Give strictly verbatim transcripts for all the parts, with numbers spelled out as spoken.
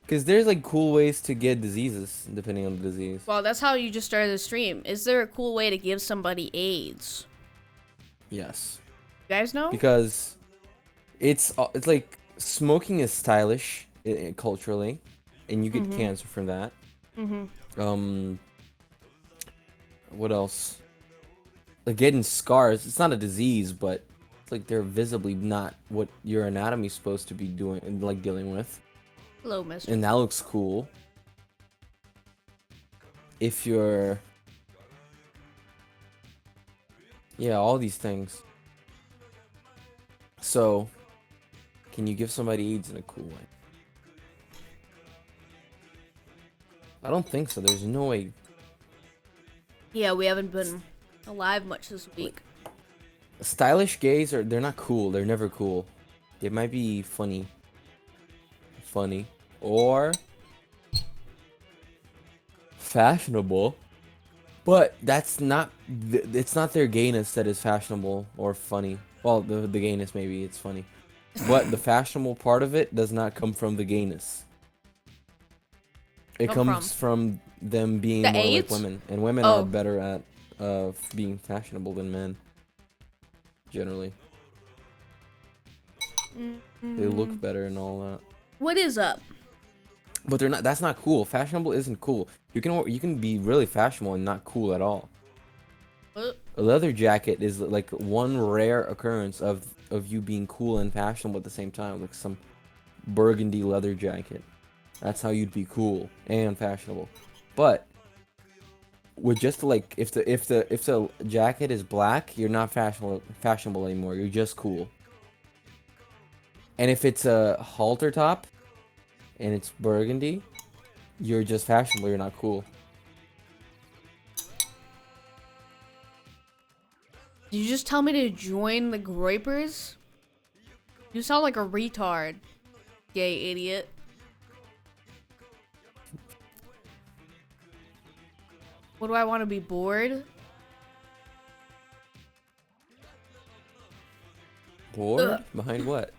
Because there's like cool ways to get diseases depending on the disease. Well, that's how you just started the stream. Is there a cool way to give somebody AIDS? Yes. You guys know? Because it's uh, it's like smoking is stylish i i- culturally, and you get Mm-hmm. cancer from that. Mm-hmm. Um, what else? Like getting scars. It's not a disease, but it's like they're visibly not what your anatomy's supposed to be doing and like dealing with, Hello, mister. and that looks cool. If you're, yeah, all these things. So, can you give somebody AIDS in a cool way? I don't think so. There's no way. Yeah, we haven't been alive much this Like, week. stylish gays are they're not cool. They're never cool. They might be funny. Funny. Or fashionable. But that's not th it's not their gayness that is fashionable or funny. Well, the the gayness maybe it's funny. But the fashionable part of it does not come from the gayness. It Come from comes from them being the more like AIDS? women, and women are Oh. better at uh being fashionable than men generally. They look Mm, better and all that. what is up? But they're not. That's not cool. Fashionable isn't cool. You can you can be really fashionable and not cool at all. Uh, A leather jacket is like one rare occurrence of of you being cool and fashionable at the same time. Like some burgundy leather jacket. That's how you'd be cool and fashionable. But with just like if the if the if the jacket is black, you're not fashionable fashionable anymore. You're just cool. And if it's a halter top and it's burgundy, you're just fashionable. You're not cool. Did you just tell me to join the Groypers? You sound like a retard, gay idiot. What do I want to be bored? Bored? Ugh. Behind what?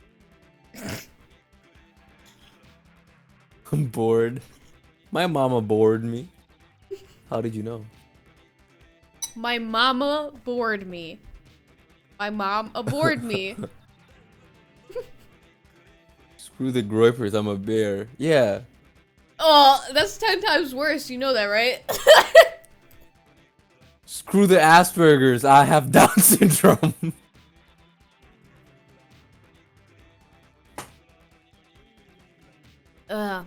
I'm bored. My mama bored me. How did you know? My mama bored me. My mom aboard me. Screw the groypers, I'm a bear. Yeah. Oh, that's ten times worse. You know that, right? Screw the Aspergers, I have Down syndrome. Ugh.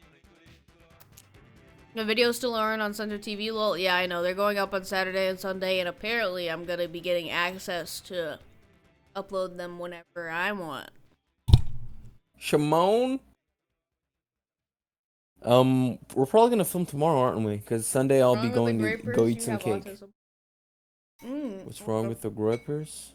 The videos still aren't on Center T V, lol. Yeah, I know. They're going up on Saturday and Sunday, and apparently I'm gonna be getting access to upload them whenever I want. Shimon? Um, we're probably gonna film tomorrow, aren't we? Because Sunday I'll be Wrong with the going to Grapers? go eat You some have cake. autism. Mm, What's what wrong the- with the groypers?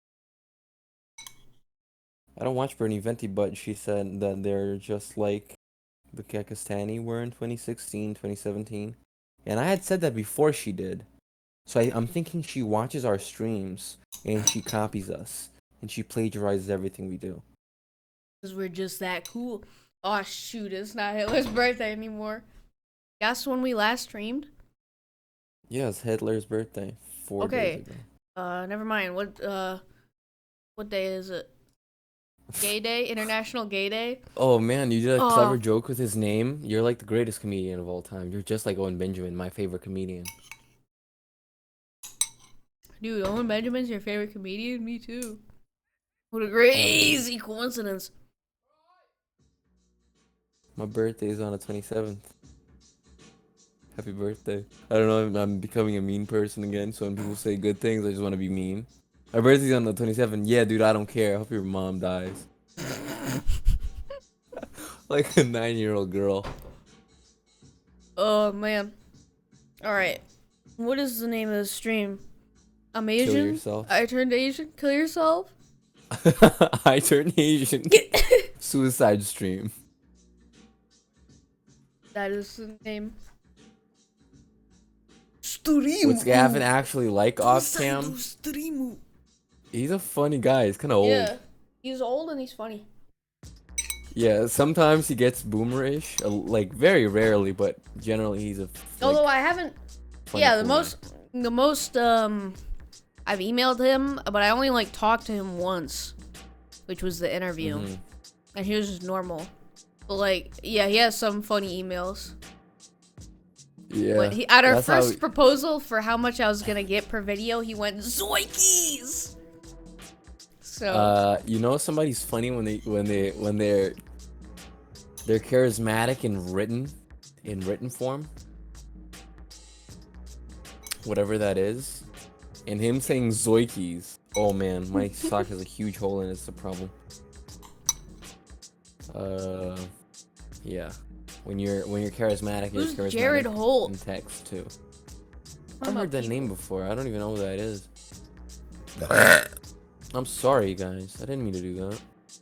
I don't watch Bernie Venti, but she said that they're just like the Kakistani were in twenty sixteen, twenty seventeen. And I had said that before she did. So I, I'm thinking she watches our streams and she copies us. And she plagiarizes everything we do. Because we're just that cool. Oh, shoot. It's not Hitler's birthday anymore. Guess when we last streamed? Yeah, it's Hitler's birthday. Four Okay. days ago. Uh, never mind. What, uh, what day is it? Gay Day? International Gay Day? Oh man, you did a Oh. clever joke with his name. You're like the greatest comedian of all time. You're just like Owen Benjamin, my favorite comedian. Dude, Owen Benjamin's your favorite comedian? Me too. What a crazy coincidence. My birthday is on the twenty-seventh. Happy birthday. I don't know, I'm, I'm becoming a mean person again, so when people say good things, I just want to be mean. My birthday's on the twenty-seventh. Yeah, dude, I don't care. I hope your mom dies. Like a nine-year-old girl. Oh, man. Alright. What is the name of the stream? I'm Asian? yourself. I turned Asian? Kill yourself? I turn Asian. Suicide stream. That is the name. What's Gavin actually like off cam? He's a funny guy. He's kind of old. Yeah. He's old and he's funny. Yeah, sometimes he gets boomerish, uh, like very rarely, but generally he's a Although like I haven't. funny, Yeah, the cool guy. most, the most. Um, I've emailed him, but I only like talked to him once, which was the interview, Mhm. and he was just normal. But like, yeah, he has some funny emails. Yeah, But he, at our that's how. first proposal for how much I was gonna get per video, he went Zoikies. So Uh, you know somebody's funny when they when they when they're they're charismatic in written in written form, whatever that is, and him saying Zoikies. Oh man, my sock has a huge hole in it. It's a problem. Uh, yeah. When you're when you're charismatic, you're who's charismatic Jared Holt? in text too. Talking I've about heard that people. name before. I don't even know who that is. I'm sorry, guys. I didn't mean to do that.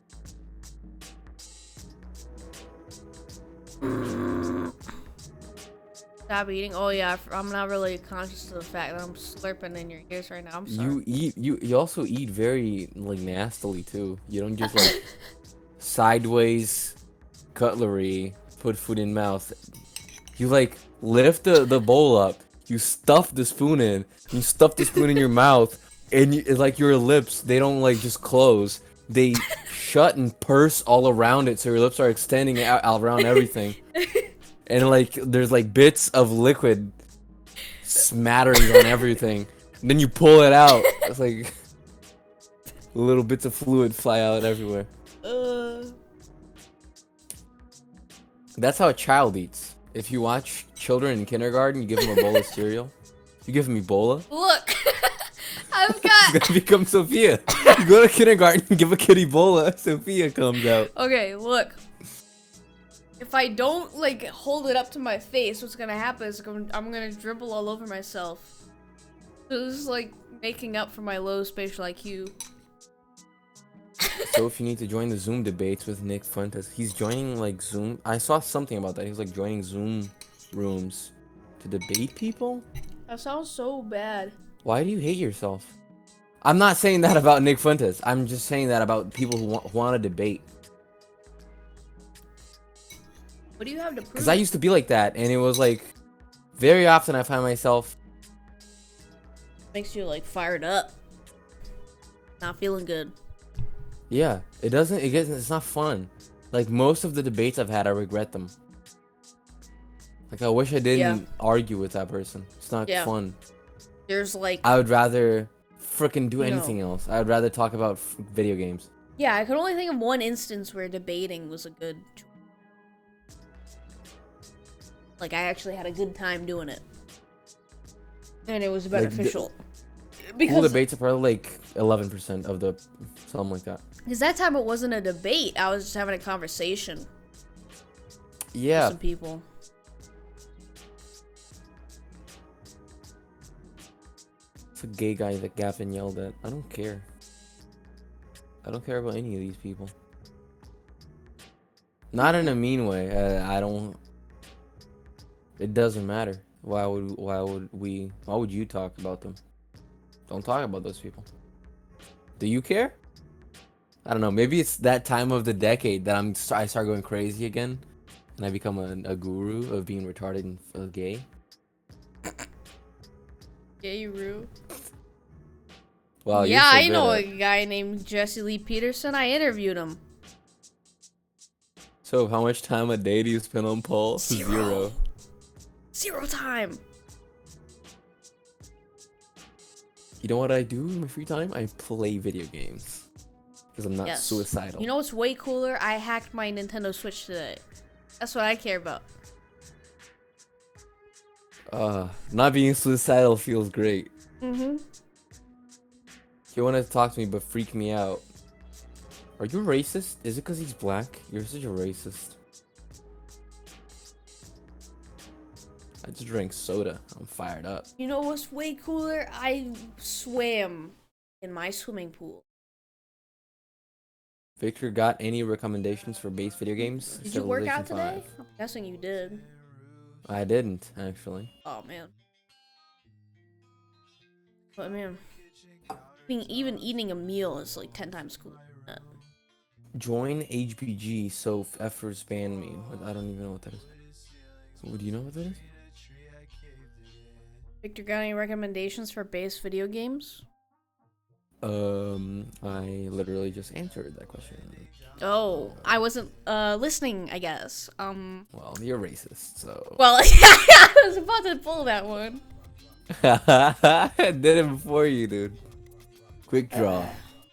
Stop eating. Oh yeah, I'm not really conscious of the fact that I'm slurping in your ears right now. I'm sorry. You eat. You you also eat very like nastily too. You don't just like sideways cutlery put food in mouth. You like lift the the bowl up. You stuff the spoon in. You stuff the spoon in your mouth, and you, it's like your lips. They don't like just close. They shut and purse all around it, so your lips are extending out, out around everything. And like there's like bits of liquid smatterings on everything. And then you pull it out. It's like little bits of fluid fly out everywhere. Uh, That's how a child eats. If you watch children in kindergarten, you give them a bowl of cereal. You give them Ebola. look, I've It's got. gonna become Sophia. You go to kindergarten and give a kid Ebola, Sophia comes out. Okay, look. If I don't like hold it up to my face, what's gonna happen is I'm I'm gonna dribble all over myself. So this is like making up for my low spatial I Q. So if you need to join the Zoom debates with Nick Fuentes, he's joining like Zoom. I saw something about that. He was like joining Zoom rooms to debate people. That sounds so bad. Why do you hate yourself? I'm not saying that about Nick Fuentes. I'm just saying that about people who want, who want to debate. What do you have to prove? Because I used to be like that, and it was like very often I find myself. Makes you like fired up. Not feeling good. Yeah, it doesn't. It gets. It's not fun. Like most of the debates I've had, I regret them. Like I wish I didn't Yeah. argue with that person. It's not Yeah. fun. There's like I would rather frickin' do No. anything else. I would rather talk about f- video games. yeah, I could only think of one instance where debating was a good choice. Like I actually had a good time doing it. And it was Like, the- beneficial. Cool because debates are probably like eleven percent of the something like that. Because that time it wasn't a debate. I was just having a conversation with Yeah. some people. It's a gay guy that Gavin yelled at. I don't care. I don't care about any of these people. Not in a mean way. Uh, I don't. It doesn't matter. Why would why would we? Why would you talk about them? Don't talk about those people. Do you care? I don't know. Maybe it's that time of the decade that I'm. I start going crazy again, and I become a, a guru of being retarded and uh, gay. Gay Roo. Wow. yeah, you're I so know good a at- guy named Jesse Lee Peterson. I interviewed him. So how much time a day do you spend on Paul? Zero. Zero. Zero time. You know what I do in my free time? I play video games. Because I'm not Yes. suicidal. You know what's way cooler? I hacked my Nintendo Switch today. That's what I care about. Uh, not being suicidal feels great. Mm-hmm. You want to talk to me but freak me out. Are you racist? Is it because he's black? You're such a racist. I just drank soda. I'm fired up. You know what's way cooler? I swam in my swimming pool. Victor, got any recommendations for base video games? Did you work out Civilization today? I'm guessing you did. five. I didn't, actually. Oh man. But man, being even eating a meal is like ten times cooler than that. Join H B G, so Effers banned me. What- I don't even know what that is. So, do you know what that is? Victor, got any recommendations for base video games? Um, I literally just answered that question. Oh, I wasn't uh listening, I guess. Um, Well, you're racist, so. well, I was about to pull that one. I did it before you, dude. Quick draw.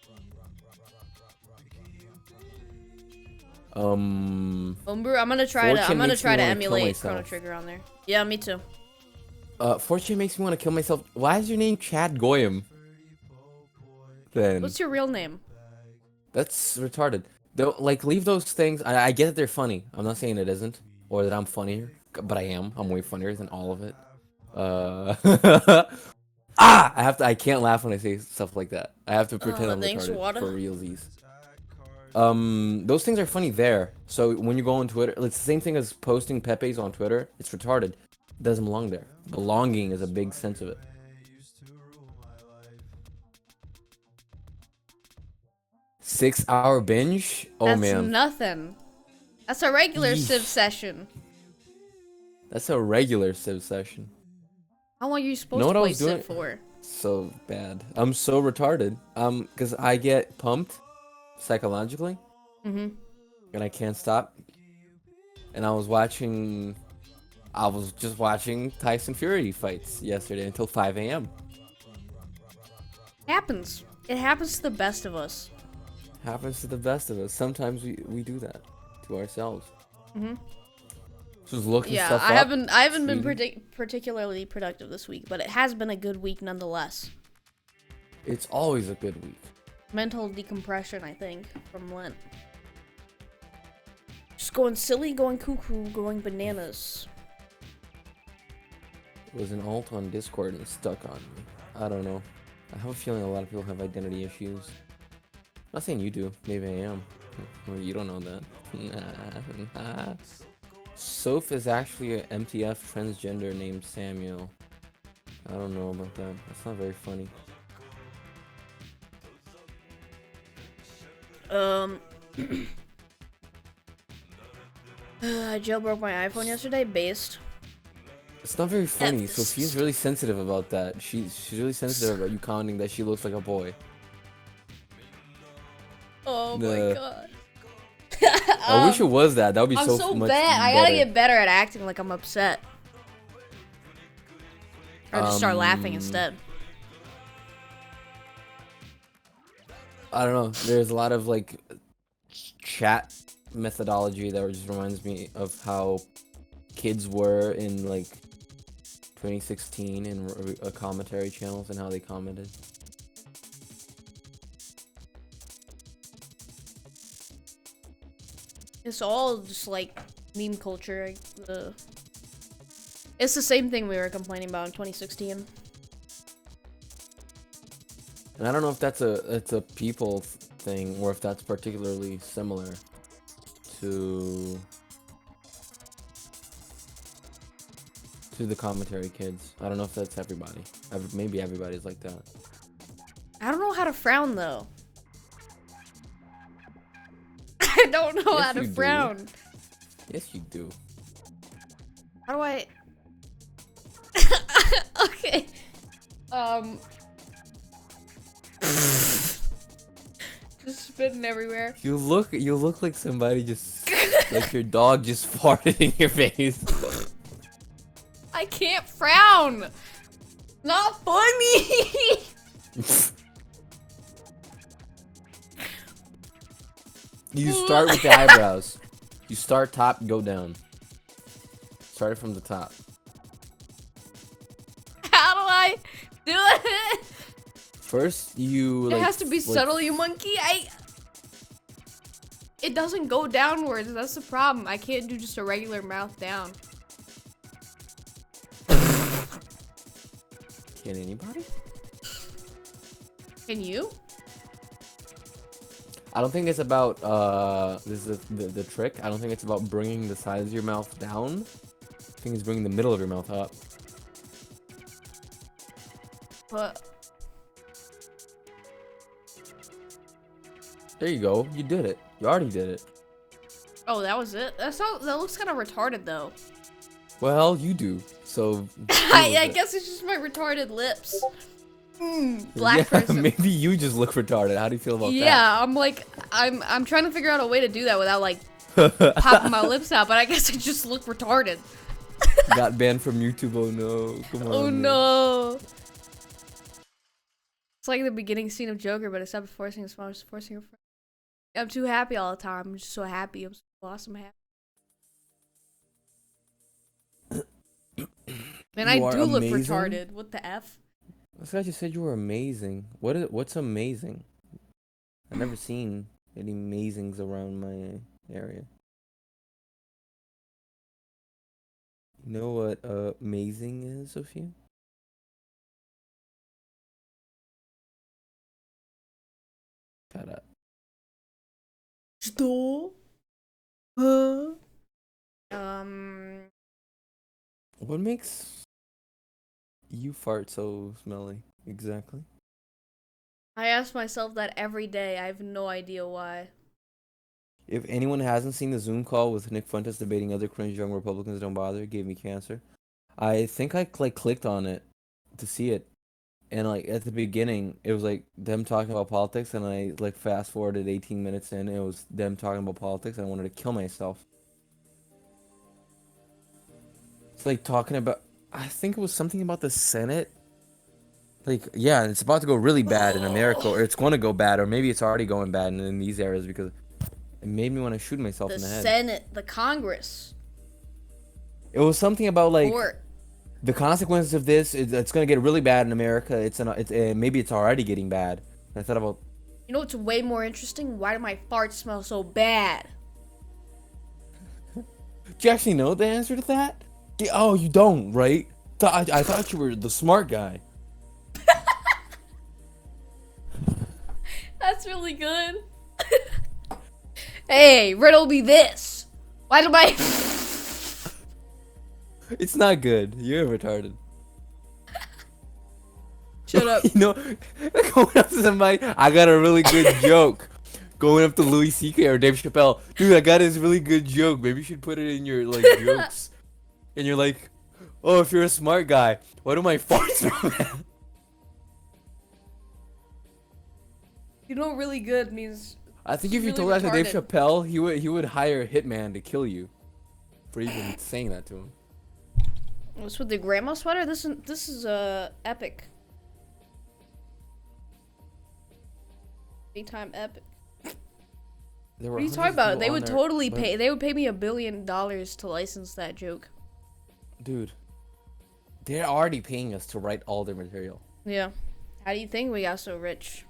Um, Homebrew, I'm gonna try to. Fortune I'm gonna makes me try to wanna kill emulate myself. Chrono Trigger on there. Yeah, me too. uh, Fortune makes me want to kill myself. Why is your name Chad Goyam? Then What's your real name? that's retarded. Don't like leave those things. I, I get that they're funny. I'm not saying it isn't, or that I'm funnier, but I am. I'm way funnier than all of it. Uh, ah, I have to. I can't laugh when I say stuff like that. I have to pretend Uh, I'm thanks, retarded Wada. for realsies. Um, those things are funny there. So when you go on Twitter, it's the same thing as posting Pepe's on Twitter. It's retarded. It doesn't belong there. Belonging is a big sense of it. Six hour binge? Oh That's man. nothing. That's a regular Yeesh. Civ session. That's a regular Civ session. How long are you supposed Know what to I play was doing? Civ for? So bad. I'm so retarded. Um, because I get pumped psychologically Mm-hmm. and I can't stop. And I was watching I was just watching Tyson Fury fights yesterday until five A M Happens. It happens to the best of us. Happens to the best of us. Sometimes we, we do that to ourselves. Mm-hmm. Just looking Yeah, stuff I up. haven't. I haven't been tweeting. partic- particularly productive this week, but it has been a good week nonetheless. It's always a good week. Mental decompression, I think, from Lent. Just going silly, going cuckoo, going bananas. It was an alt on Discord and it stuck on me. I don't know. I have a feeling a lot of people have identity issues. Not saying you do. Maybe I am. Well, you don't know that. Soph is actually an M T F transgender named Samuel. I don't know about that. That's not very funny. Um, I jailbroke my iPhone yesterday, based. It's not very funny. That's- Sophia's really sensitive about that. She, she's really sensitive about you commenting that she looks like a boy. Oh my The- god. I wish it Um, was that. That would be I'm so, so much bad. I gotta better. get better at acting like I'm upset. Or just start laughing Um, instead. I don't know. There's a lot of like chat methodology that just reminds me of how kids were in like twenty sixteen in r- uh, commentary channels and how they commented. It's all just like meme culture. Like, the it's the same thing we were complaining about in twenty sixteen. And I don't know if that's a it's a people thing or if that's particularly similar to to the commentary kids. I don't know if that's everybody. Ev- Maybe everybody's like that. I don't know how to frown though. I don't know Yes, how to you do. frown. Yes, you do. How do I? Okay. Um. Just spitting everywhere. You look you look like somebody just like your dog just farted in your face. I can't frown. Not funny. You start with the eyebrows. You start top, go down. Start it from the top. How do I do it? First, you It like, has to be like, subtle, you monkey. I. It doesn't go downwards. That's the problem. I can't do just a regular mouth down. Can anybody? Can you? I don't think it's about uh this is the, the trick. I don't think it's about bringing the sides of your mouth down. I think it's bringing the middle of your mouth up. But There you go. You did it. You already did it. Oh, that was it? That's not, that looks kind of retarded, though. Well, you do. So. I, I guess it's just my retarded lips. Mm, black yeah, person. Maybe you just look retarded. How do you feel about yeah, that? Yeah, I'm like, I'm, I'm trying to figure out a way to do that without, like, popping my lips out, but I guess I just look retarded. Got banned from YouTube. Oh no. Come on. Oh man. no. It's like the beginning scene of Joker, but instead of forcing a smile, just forcing a friend. I'm too happy all the time. I'm just so happy. I'm so awesome happy. Man, I You are do look amazing. retarded. What the F? This guy just said you were amazing. What is what's amazing? I've never seen any amazings around my area. You know what uh, amazing is, Sophia? Shut up. Что? Huh? Um. What makes you fart so smelly? Exactly. I ask myself that every day. I have no idea why. If anyone hasn't seen the Zoom call with Nick Fuentes debating other cringe young Republicans don't bother, it gave me cancer. I think I like clicked on it to see it, and like at the beginning, it was like them talking about politics, and I like fast forwarded eighteen minutes in, it was them talking about politics, and I wanted to kill myself. It's like talking about, I think it was something about the Senate. Like, yeah, it's about to go really bad in America, or it's going to go bad, or maybe it's already going bad in, in these areas because it made me want to shoot myself The in the head. Senate, the Congress. It was something about like Court. the consequences of this. It, it's going to get really bad in America. It's an, it's uh, maybe it's already getting bad. And I thought about. You know what's way more interesting? Why do my farts smell so bad? Do you actually know the answer to that? Yeah, oh, you don't, right? Th- I, I thought you were the smart guy. That's really good. Hey, riddle me this. Why do my... It's not good. You're retarded. Shut up. You know, going up to somebody, I got a really good joke. Going up to Louis C K or Dave Chappelle, dude, I got this really good joke. Maybe you should put it in your like jokes. And you're like, oh, if you're a smart guy, why do my farts smell bad? You know, really good means... I think if you really told that to Dave retarded. Chappelle, he would he would hire a hitman to kill you for even saying that to him. What's with the grandma sweater? This is this is uh epic. Big time epic. There were What are you hundreds talking of about? people They on would there, totally but- pay. They would pay me a billion dollars to license that joke. Dude, they're already paying us to write all their material. Yeah. How do you think we got so rich?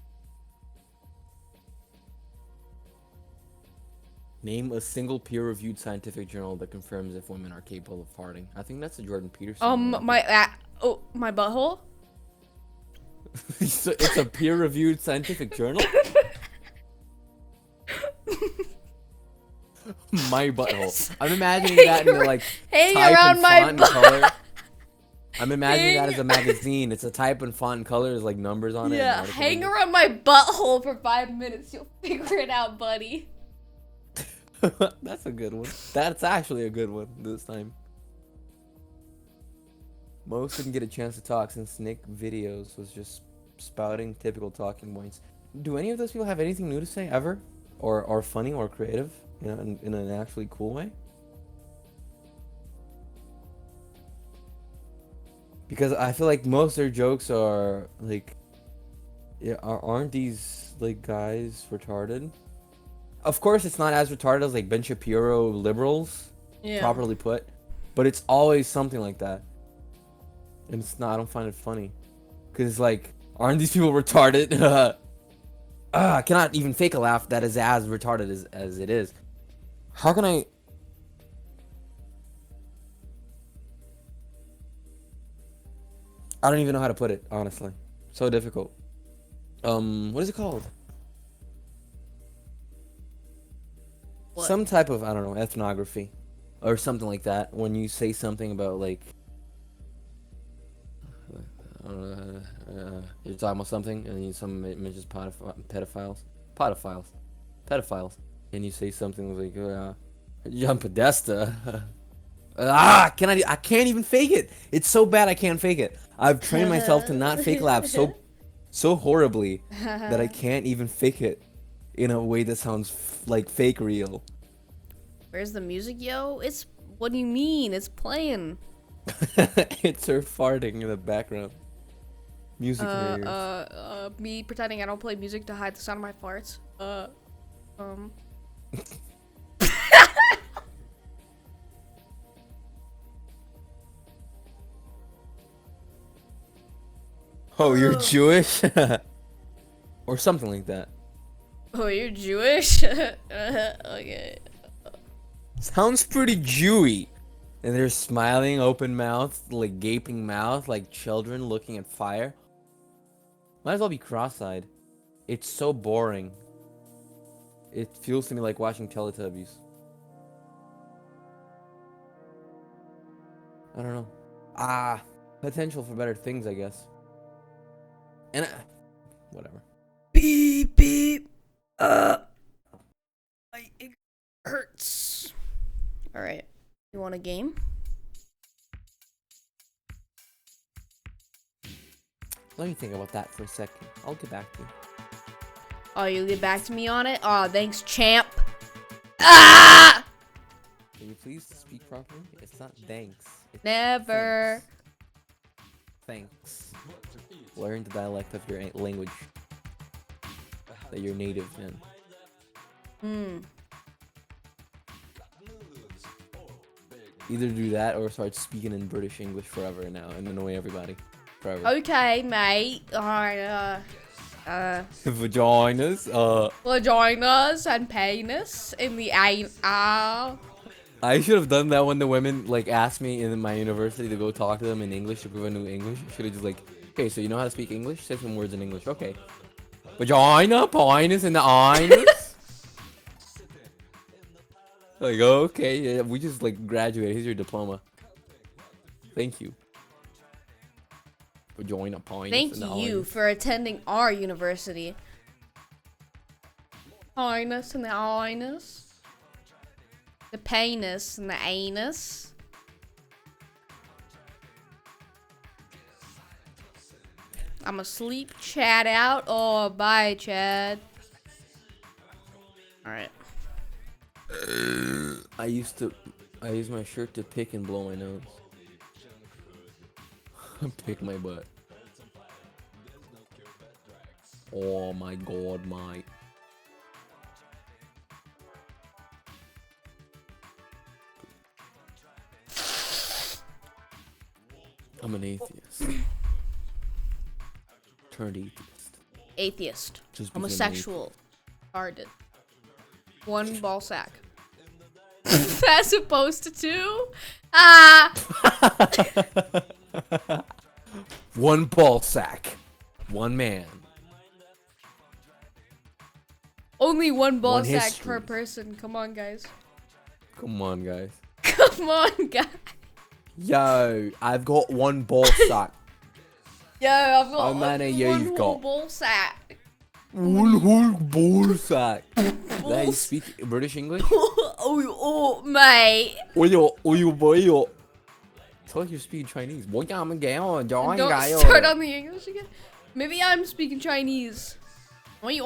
Name a single peer-reviewed scientific journal that confirms if women are capable of farting. I think that's a Jordan Peterson. Um, one. my uh, oh my butthole. So it's a peer-reviewed scientific journal. My butthole. I'm imagining that in the like Hang type around and my font and butt. color. I'm imagining that Hang- as a magazine. It's a type and font and color. There's like numbers on it. and Yeah, article hang numbers. around my butthole for five minutes. You'll figure it out, buddy. That's a good one. That's actually a good one this time. Most didn't get a chance to talk since Nick videos was just spouting typical talking points. Do any of those people have anything new to say ever, or or funny or creative, you know, in, in an actually cool way? Because I feel like most of their jokes are like, yeah, are, aren't these like guys retarded? Of course, it's not as retarded as like Ben Shapiro liberals, Yeah. properly put, but it's always something like that. And it's not. I don't find it funny, because it's like, aren't these people retarded? Ah, I cannot even fake a laugh that is as retarded as as it is. How can I? I don't even know how to put it, honestly. So difficult. Um, what is it called? What? Some type of, I don't know, ethnography or something like that. When you say something about like, uh, uh, you're talking about something and you some mentions pedoph- pedophiles, pedophiles, pedophiles. Can you say something like, uh, John Podesta? ah, can I? I can't even fake it. It's so bad I can't fake it. I've trained myself to not fake laugh so, so horribly that I can't even fake it in a way that sounds f like fake real. Where's the music, yo? It's, what do you mean? It's playing. It's her farting in the background. Music Uh, in her ears. uh, uh, me pretending I don't play music to hide the sound of my farts. Uh, um. Oh, you're Jewish? Or something like that. Oh, you're Jewish? Okay. Sounds pretty Jewy. And they're smiling, open mouth, like gaping mouth, like children looking at fire. Might as well be cross-eyed. It's so boring. It feels to me like watching Teletubbies. I don't know. Ah, potential for better things, I guess. And uh, whatever. Beep beep. Uh, my it hurts. All right. You want a game? Let me think about that for a second. I'll get back to you. Oh, you get back to me on it? Oh, thanks, champ. Ah! Can you please speak properly? It's not thanks. It's Never. Thanks. Thanks. Learn the dialect of your a- language that you're native in. Hmm. Either do that or start speaking in British English forever now and annoy everybody. Forever. Okay, mate. Alright, uh, uh, Vaginas. Uh, vaginas and penis in the ain. Ah. I should have done that when the women like asked me in my university to go talk to them in English to prove I knew English. Should have just like, okay, so you know how to speak English? Say some words in English. Okay. Vagina, penis, and the anus. Like, okay, yeah, we just like graduated. Here's your diploma. Thank you. Vagina, penis, Thank and the you anus. for attending our university. Penis and the anus. The penis and the anus. I'm asleep. Chad out. Oh, bye, Chad. Alright. I used to, I used my shirt to pick and blow my nose. Pick my butt. Oh my god, mate. I'm an atheist. Turned atheist. Atheist. Just became an Homosexual. Retarded. One ball sack. As opposed to two? Ah! One ball sack. One man. Only one ball One sack history. per person. Come on, guys. Come on, guys. Come on, guys. Yo, I've got one ball sack. Yo, I've got How many one you've whole got? ball sack. One whole ball sack. That you speak British English? oh, oh, mate. Oyo, oyo, boyo. It's like you're speaking Chinese. What am I going? Don't start on the English again. Maybe I'm speaking Chinese. That's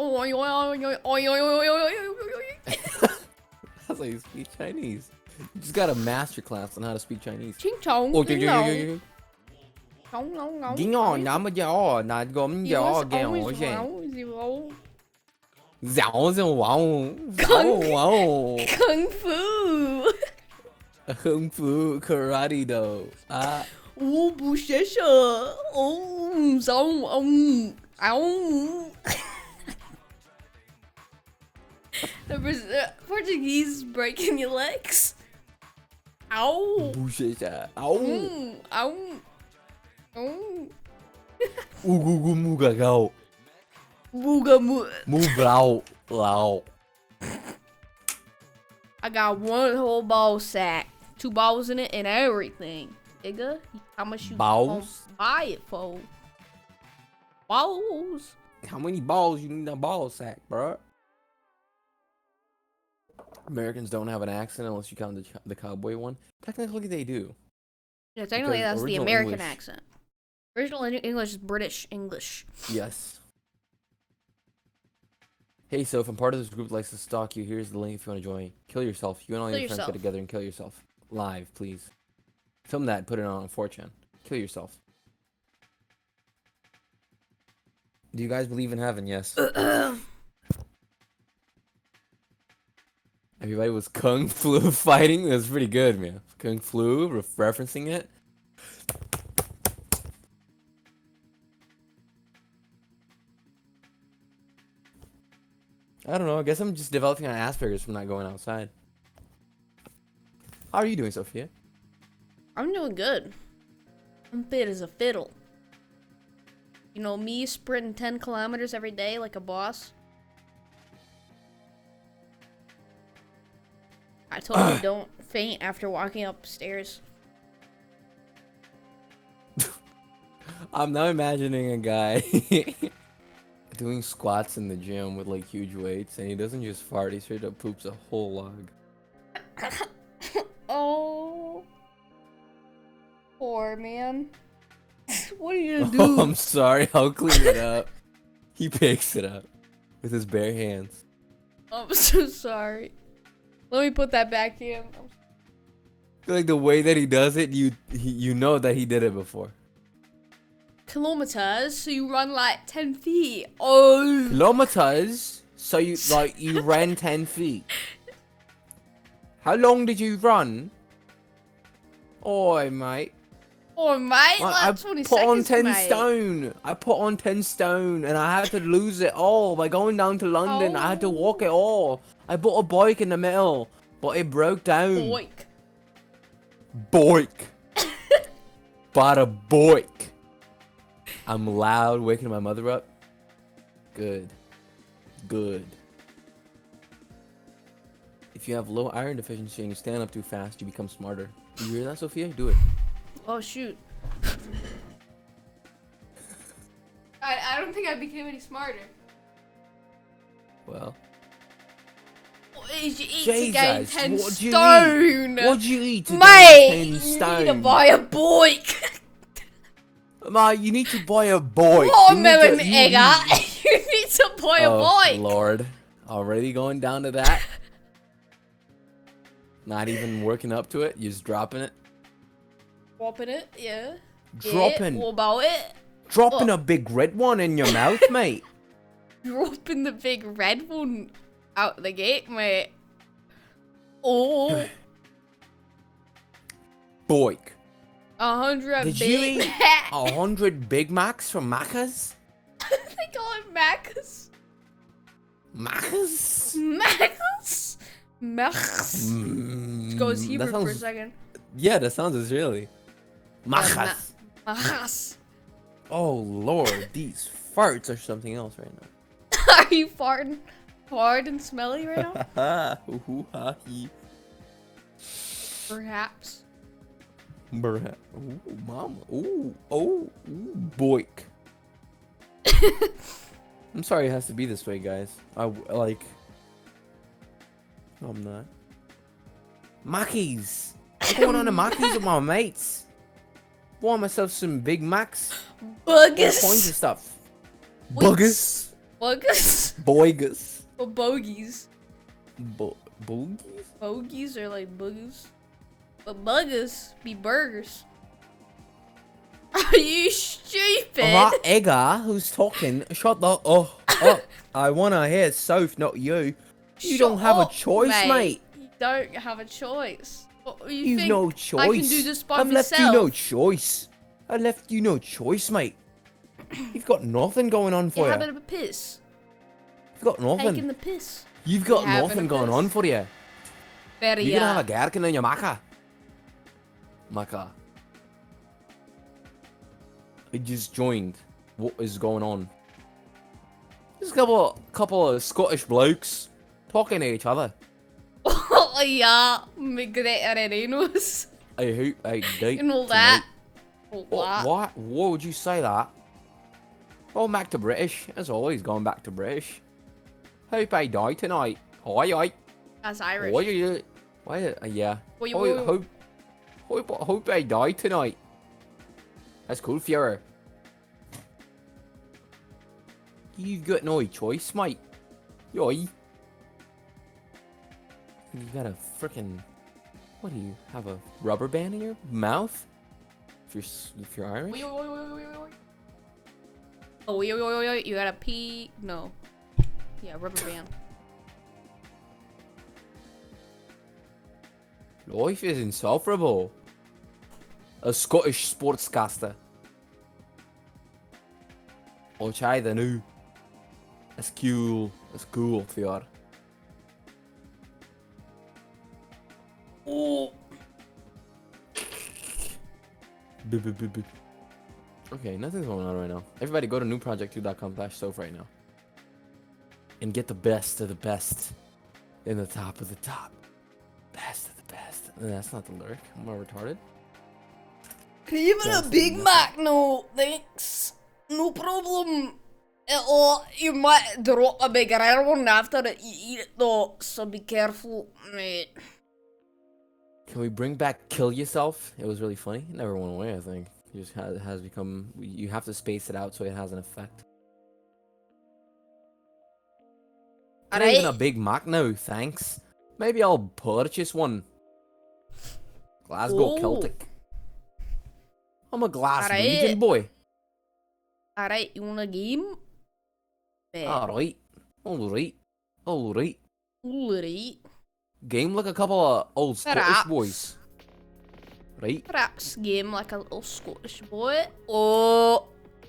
how you speak Chinese. You just got a master class on how to speak Chinese. Ching chong. Oh, ding yeah, dong. yeah, yeah, yeah. Chong, long, long. Ding on, I'm a jaw, not gum He was jaw, always again. wrong, zero. Zhao zhao wow. Kung- Wow, wow. Kung Fu. Kung Fu Karate Do. Ah. 我不学学，哦，走，哦，哦。The Braz- uh, Portuguese breaking your legs. Ow. 不学下。Au. Mm, ow. Oh. Ugu gu muga gao. Booga moo. Mu brao. Lao. I got one whole ball sack, two balls in it, and everything. Nigga, how much you Balls? gonna buy it for? Balls. How many balls you need in a ball sack, bro? Americans don't have an accent unless you count the, ch- the cowboy one. Technically, they do. Yeah, technically Because that's the original American English- accent. Original En- English is British English. Yes. Hey, so if I'm part of this group that likes to stalk you, here's the link if you want to join. Kill yourself. You and all Kill your friends yourself. get together and kill yourself. Live, please. Film that and put it on four chan. Kill yourself. Do you guys believe in heaven? Yes. Everybody was Kung Flu fighting. That's pretty good, man. Kung Flu, re- referencing it. I don't know. I guess I'm just developing an Asperger's from not going outside. How are you doing, Sophia? I'm doing good. I'm fit as a fiddle. You know, me sprinting ten kilometers every day like a boss. I told you don't faint after walking upstairs. I'm now imagining a guy doing squats in the gym with like huge weights, and he doesn't just fart, he straight up poops a whole log. Oh. Poor man. What are you gonna Oh, do? I'm sorry, I'll clean it up. He picks it up with his bare hands. I'm so sorry. Let me put that back in. I feel like the way that he does it, you he, you know that he did it before. Kilometers, so you run like ten feet. Oh. Kilometers, so you like you ran ten feet. How long did you run? Oi, mate. Oh, mate, I, like I twenty put on seconds, ten mate. stone. I put on ten stone, and I had to lose it all by going down to London. I had to walk it all. I bought a bike in the middle, but it broke down. Boink. Boik. Bought a boik. I'm loud, waking my mother up. Good. Good. If you have low iron deficiency and you stand up too fast, you become smarter. Do you hear that, Sophia? Do it. Oh, shoot. I, I don't think I became any smarter. Well. What did you eat to gain Jesus, ten what'd you stone? What'd you eat to Mate, gain ten you stone? need to buy a boik. Ma, you need to buy a boy. Watermelon egger. You need to buy a Oh, boik. Lord. Already going down to that? Not even working up to it? You're just dropping it? Dropping it, yeah. Dropping. Yeah, what about it? Dropping Oh. a big red one in your mouth, mate. Dropping the big red one out the gate, mate. Oh. Boik. A hundred Did big. you eat a hundred Big Macs from Macca's? They call it Macca's. Macca's? Macca's? Macca's. Mm, Goes that Hebrew for a sounds- second. Yeah, that sounds Israeli. Macca's. Macca's. Oh, Lord. These farts are something else right now. Are you farting? Hard and smelly right now? Perhaps. Bruh. Ooh, mama. Ooh, oh, ooh, boik. I'm sorry it has to be this way, guys. I w- like. No, I'm not. Mackies. I'm going on to Mackies with my mates. Bought myself some Big Macs. All kinds of Buggus. stuff. Weeks. Buggers. Buggus. Boigus. Or bogies. Bo- Bogies? Bogies are like boogers. But buggers be burgers. Are you stupid? That Egger who's talking, shut the oh up. I wanna hear Soph, not you. You don't Shut have up, a choice, mate. You don't have a choice. What, you You've think no choice. I can do this by I've myself? left you no choice. I left you no choice, mate. You've got nothing going on for You're you. having a piss. You've got Taking nothing. the piss. You've got You're having nothing a going piss. on for you. Very You're gonna uh, have a gherkin in your maca. Maca. I just joined. What is going on? Just a couple, couple of Scottish blokes talking to each other. Oh yeah, McGregor and Reynolds. I hope I date And all tonight. that. All What, that. what? Why would you say that? Going back to British, as always, going back to British. Hope I die tonight. Oi, oi. That's Irish. Why are you? Why? Uh, yeah. Wait, Hope, wait, wait. hope, hope, hope I die tonight. That's cool, Fiora. You've got no choice, mate. Yoy. You got a freaking. What do you have? A rubber band in your mouth? If you're s- if you're Irish. Wait, wait, wait, wait, wait, wait. Oh, wait, wait, wait, wait. You gotta pee. No. Yeah, rubber band. Life is insufferable. A Scottish sportscaster. I'll try the new. It's cool. It's cool, Fior. Oh. Boop, boop, boop, boop. Okay, nothing's going on right now. Everybody go to new project two dot com slash soap right now. And get the best of the best in the top of the top. Best of the best. Uh, That's not the lyric. Am I retarded? Can you give it a Big Mac? No, thanks. No problem. Or you might drop a big rare one after you eat it though, so be careful, mate. Can we bring back Kill Yourself? It was really funny. It never went away, I think. It just has, has become... You have to space it out so it has an effect. Not even a Alright. Big Mac now, thanks. Maybe I'll purchase one. Glasgow Oh. Celtic. I'm a Glaswegian Alright. boy. Alright, you want a game? Mate. Alright. Alright. Alright. Alright. Game like a couple of old Scottish Perhaps. boys. Right? Perhaps game like a little Scottish boy. Oh.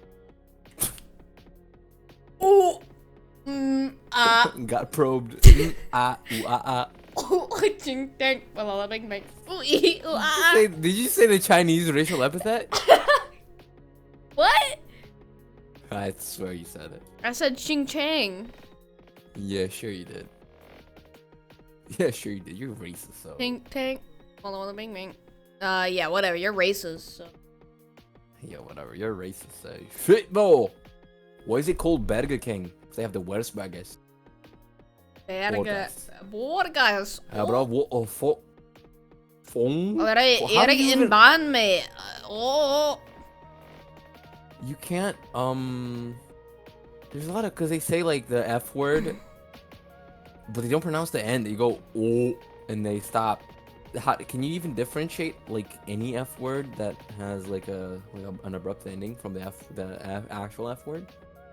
Oh. Mm, ah. Got probed. Mm, ah, ooh, ah, ah. Oh, ching dang. Well, I think like. Ooh, ee, ooh, ah. Say- Did you say the Chinese racial epithet? What? I swear you said it. I said ching chang. Yeah, sure you did. Yeah, sure you did. You're racist, so. Ching tang. Well, well, bing bing. Uh, yeah, whatever. You're racist, so. Yeah, whatever. You're racist, so. Shitball! Why is it called Burger King? 'Cause they have the worst burgers. Berga. Borgas. Yeah, bro, what the fuck? Phone? Alright, Well, how do Erik you in even- band, mate. Uh, Oh. You can't, um... There's a lot of... Because they say, like, the F word, but they don't pronounce the end. They go, oh, and they stop. How, can you even differentiate, like, any F word that has, like, a, like a an abrupt ending from the F, the F, actual F word?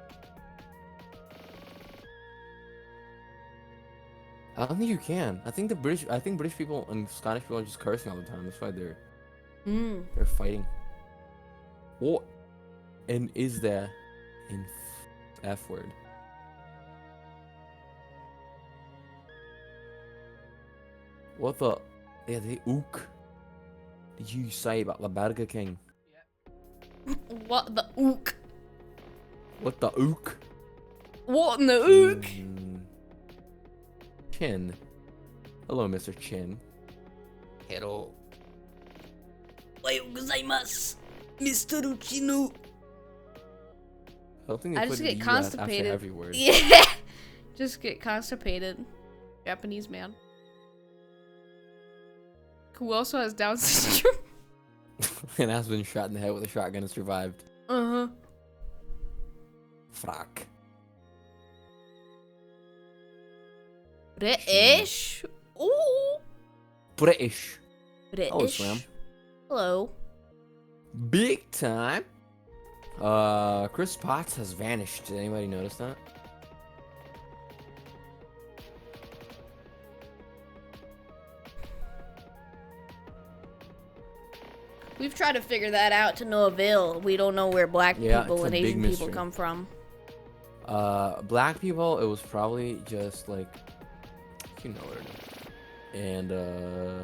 I don't think you can. I think the British, I think British people and Scottish people are just cursing all the time. That's why they're, Mm. they're fighting. What? And is there in F word? What the? Yeah, the ook. Did you say about the Burger King? What the ook? What the ook? What in the ook? Mm. Chin. Hello, Mister Chin. Hello. Ohayou gozaimasu, Mister Uchino. I don't think they I put just the get U after constipated. every word. Yeah. Just get constipated. Japanese man. Who also has Down syndrome. And has been shot in the head with a shotgun and survived. Uh huh. Frack. British. Ooh. British. British. Hello, Slam. Hello. Big time. Uh, Chris Potts has vanished. Did anybody notice that? We've tried to figure that out to no avail. We don't know where black Yeah, people it's a and big Asian people mystery. come from. Uh, black people, it was probably just like, you know where it is. And, uh,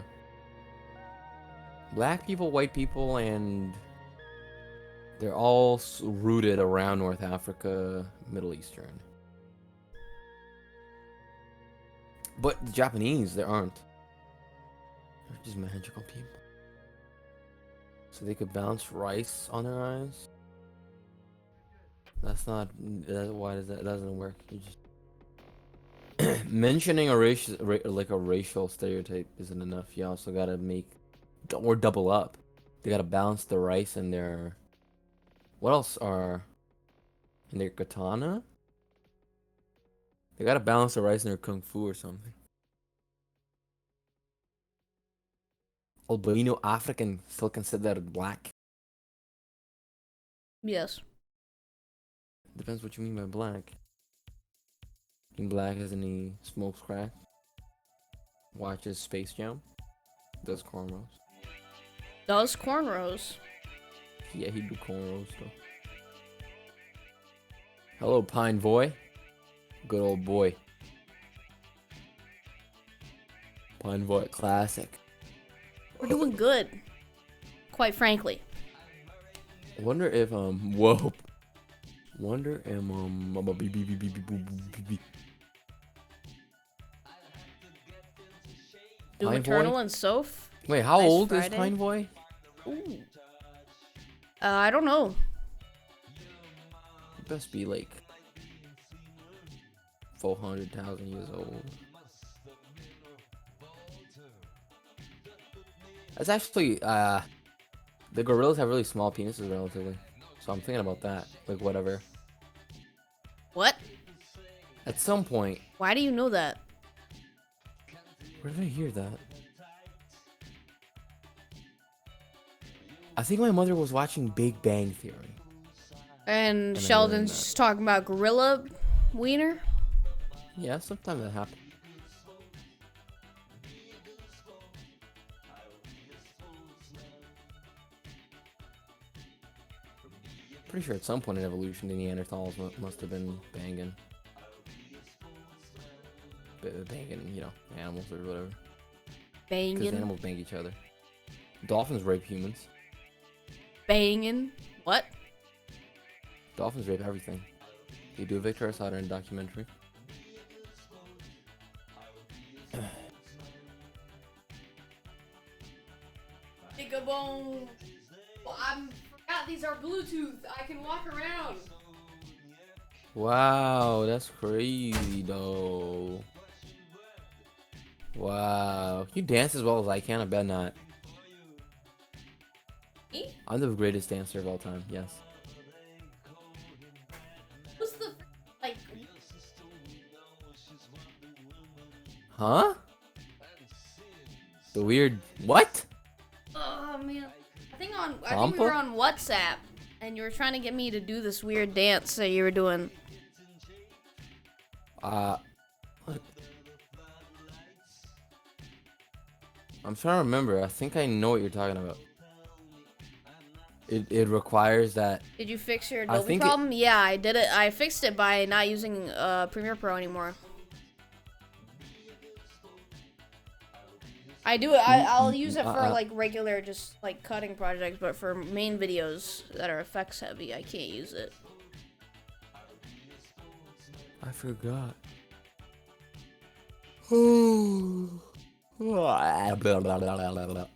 black people, white people, and they're all s- rooted around North Africa, Middle Eastern. But the Japanese, there aren't. They're just magical people. So they could bounce rice on their eyes. That's not. That, why does that? That doesn't work. You just. mentioning a racial, ra like a racial stereotype isn't enough. You also gotta make or double up. They gotta balance the rice in their. What else are in their katana? They gotta balance the rice in their kung fu or something. Albino African still considered black. Yes. Depends what you mean by black. In black as in he smokes crack, watches Space Jam, does cornrows. Does cornrows. Yeah, he do cornrows though. Hello, Pine Boy. Good old boy. Pine Boy classic. We're doing good. Quite frankly. Wonder if um whoa. Wonder if um bum- bum- bee- bee- bee- bee- bee- boo- boo- bee- bee. Do Pine Maternal Boy? and Soph? Wait, how Nice old Friday. is Pine Boy? Ooh. Uh, I don't know. He must be like four hundred thousand years old. That's actually uh, the gorillas have really small penises relatively, so I'm thinking about that. Like whatever. What? At some point, Why do you know that? where did I hear that? I think my mother was watching Big Bang Theory. And And I Sheldon's learned just talking about gorilla wiener? Yeah, sometimes that happens. Pretty sure at some point in evolution, the Neanderthals mu- must have been banging. B- Banging, you know, animals or whatever. Because Banging. animals bang each other. Dolphins rape humans. Banging. What? Dolphins rape everything. They do. Victor, I saw it in a documentary. Bigabone. Well, I forgot these are Bluetooth. I can walk around. Wow, that's crazy though. Wow. You dance as well as I can, I bet not. Me? I'm the greatest dancer of all time, yes. Who's the like? Huh? The weird what? Oh man, I think on I think Pampa? we were on WhatsApp, and you were trying to get me to do this weird dance that you were doing. Uh what? I'm trying to remember. I think I know what you're talking about. It it requires that. Did you fix your I Adobe think it- problem? Yeah, I did it. I fixed it by not using uh, Premiere Pro anymore. I do it. I, I'll use it for Uh, uh. like regular, just like cutting projects, but for main videos that are effects heavy, I can't use it. I forgot. Oh. Blah, blah, blah, blah, blah, blah.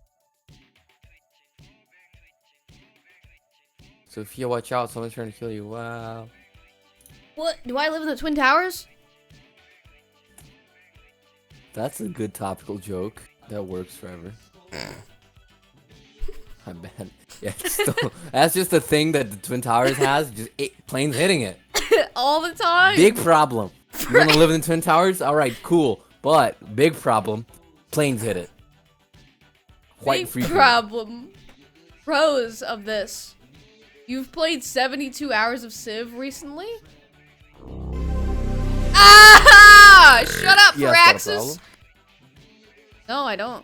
Sophia, watch out! Someone's trying to kill you. Wow. What? Do I live in the Twin Towers? That's a good topical joke. That works forever. I bet. Yeah, it's still, that's just a thing that the Twin Towers has. Just it, planes hitting it. All the time. Big problem. You want to live in the Twin Towers? All right, cool. But big problem. Planes hit it. Quite Big frequent. problem. Pros of this. You've played seventy-two hours of Civ recently? Ah! Shut up, You have got a Firaxis! problem? No, I don't.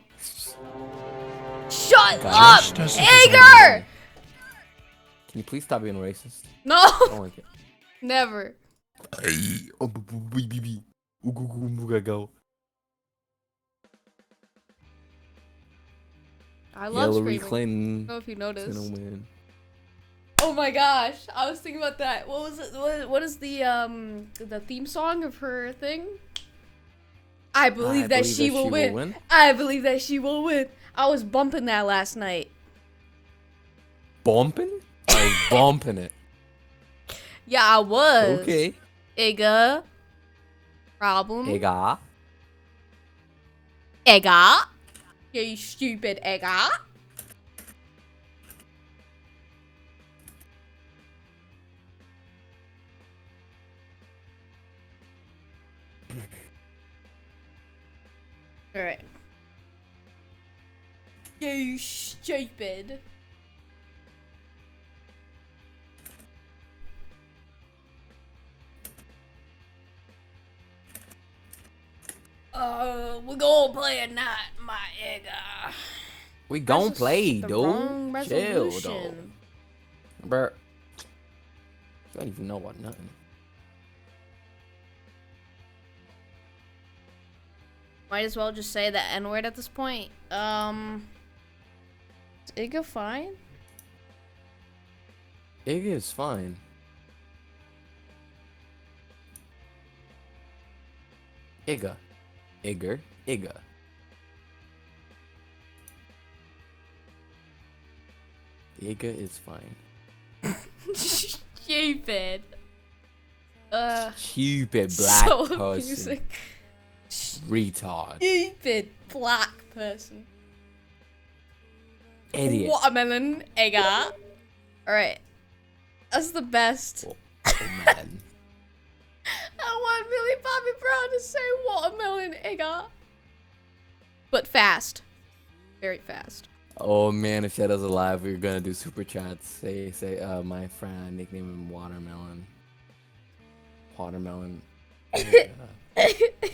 Shut Got up, Just as it Ager! Can you please stop being racist? No, I don't like it. never. Oh, boo, boo, bee, bee, bee. Ooh, goo, goo, goo, goo, go. I love Hillary screaming. I Clinton don't know if you is gonna noticed. win. Oh my gosh, I was thinking about that. What was it? What, what is the um the theme song of her thing? I believe I that believe she, that will, she will win. win. I believe that she will win. I was bumping that last night. Bumping? I was bumping it. Yeah, I was. Okay. Iga. Problem. Ega. Egga. You stupid Egga. Alright. You stupid. Uh, we're gonna play a night, my Egga. We gon' That's play, the dude. wrong Chill, though. resolution. Bruh. You don't even know about nothing. Might as well just say the N-word at this point. Um, is Igga fine? Igga is fine. Igga. Igger. Igga. Igga is fine. Stupid. Uh, Stupid black so person. amusing. Retard. Stupid black person. Idiot. Watermelon, Egga. Alright. That's the best. Oh, oh man. I want Millie Bobby Brown to say watermelon, Egga. But fast. Very fast. Oh man, if Shadow's alive, we're gonna do super chats. Say, say, uh, my friend, nickname him Watermelon. Watermelon. Yeah.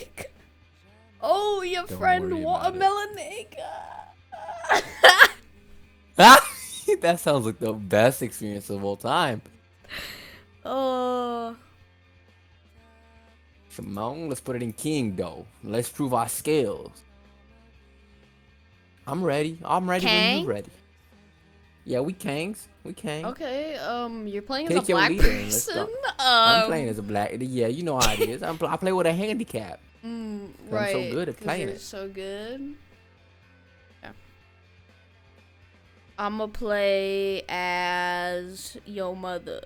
Oh, your Don't friend worry about it. watermelon, Egga. That sounds like the best experience of all time. Oh. Come on, let's put it in King though. Let's prove our skills. I'm ready. I'm ready when Kang? you're ready. Yeah, we Kangs. We Kang. Okay, um, you're playing as Take a your black leader and let's person? go. Um, I'm playing as a black. Yeah, you know how it is. I'm, pl- I play with a handicap. Mm, I'm so right. good at 'cause playing you're it. so good. Yeah. I'ma play as your mother.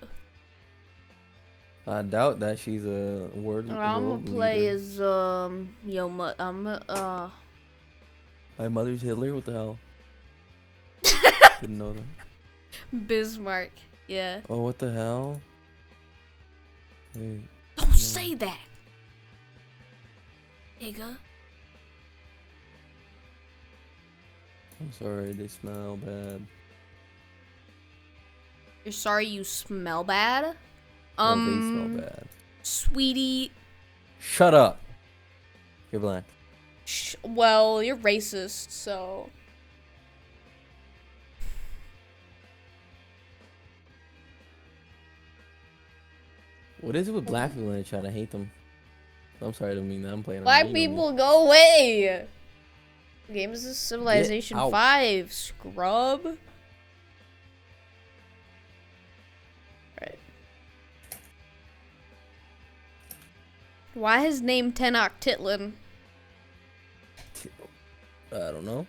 I doubt that she's a word. I'ma world play leader. as um your mother. I'm uh. My mother's Hitler. What the hell? Didn't know that. Bismarck. Yeah. Oh, what the hell? Wait. Don't No. say that. Nigga. I'm sorry. They smell bad. You're sorry you smell bad? Oh, Um, they smell bad. Sweetie. Shut up. You're black. Sh well, you're racist, so. What is it with black people in the chat? I hate them. I'm sorry, I don't mean that. I'm playing. Black around. people, go away! The game is this Civilization out. five, scrub. Right. Why is name Tenok Titlin? I don't know.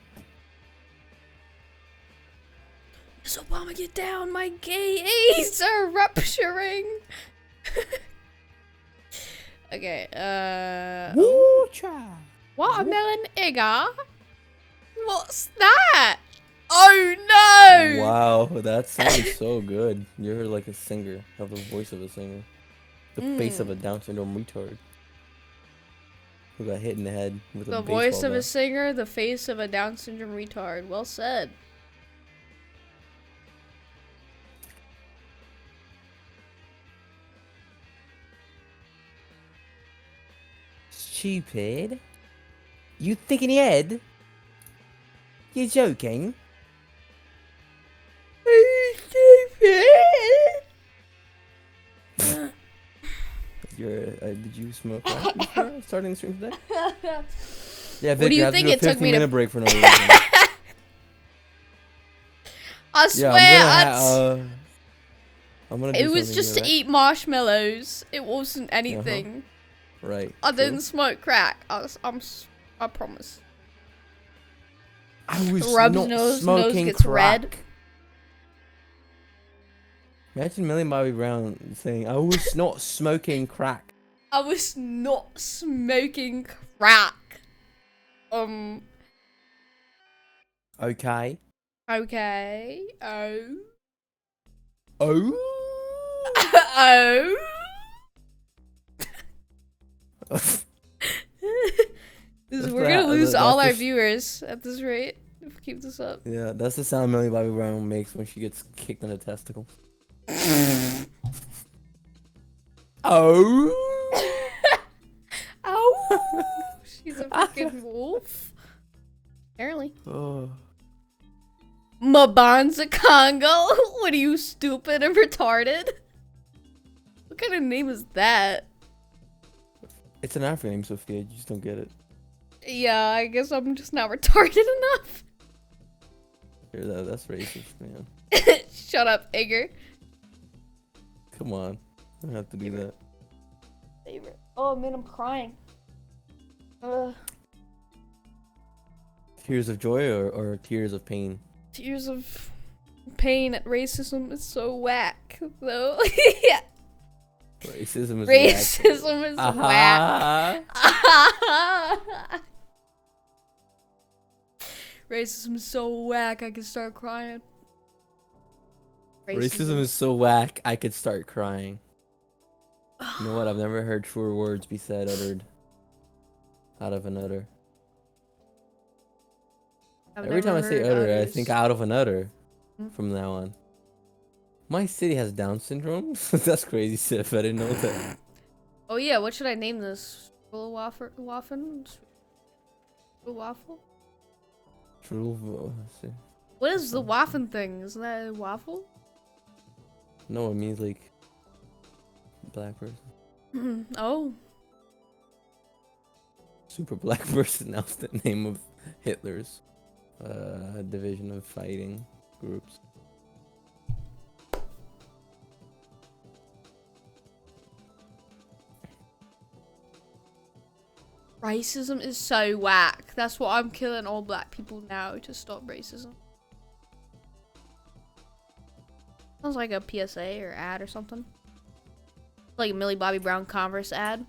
Does Obama get down? My gay A's are rupturing. Okay, uh. Woo cha. Watermelon Igga? What's that? Oh no! Wow, that sounded so good. You're like a singer. Have the voice of a singer. The face of a Down syndrome retard. Who got hit in the head with The a voice baseball of a bat. singer, the face of a Down syndrome retard. Well said. Stupid. You thick in the head? You're joking? You're, uh, did you smoke crack before starting the stream today? Yeah, Vic, What do you have to think do a it took fifteen me to- minute break for no reason. I yeah, swear, I'm gonna I ha- uh, I'm gonna do it was something just here, to eat marshmallows. It wasn't Uh-huh. anything. right? I true. didn't smoke crack. I was, I'm, s- I promise. I was Rub's not nose- nose smoking gets crack. red. Imagine Millie Bobby Brown saying, "I was not smoking crack." I was not smoking crack. Um. Okay. Okay. Oh. Oh. Oh. This, That's we're the- gonna lose that- all that's our the sh- viewers at this rate if we keep this up. Yeah, that's the sound Millie Bobby Brown makes when she gets kicked in the testicle. Oh. Ow! She's a fucking wolf. Apparently. Oh. Mabanza Congo? What are you, stupid and retarded? What kind of name is that? It's an African name, Sophia. You just don't get it. Yeah, I guess I'm just not retarded enough. Here, that, that's racist, man. Shut up, Igor. Come on. I don't have to do that. Favorite. Oh man, I'm crying. Ugh. Tears of joy or, or tears of pain? Tears of pain at racism is so whack, though. Yeah. Racism is Racism is whack. whack. Uh-huh. Racism is so whack, I can start crying. Racism is so whack, I could start crying. You know what? I've never heard truer words be said, uttered out of an utter. I've Every time I never say heard utter, I others. think out of an utter Hmm? from now on. My city has Down syndrome? That's crazy, Sif. I didn't know that. Oh yeah, what should I name this? Waffle? Waffen? Waffle? True. What is the waffen thing? Isn't that a waffle? No, it means like black person. Oh. Super black person. Now it's the name of Hitler's uh, division of fighting groups. Racism is so whack. That's why I'm killing all black people now to stop racism. Sounds like a P S A or ad or something. Like a Millie Bobby Brown Converse ad.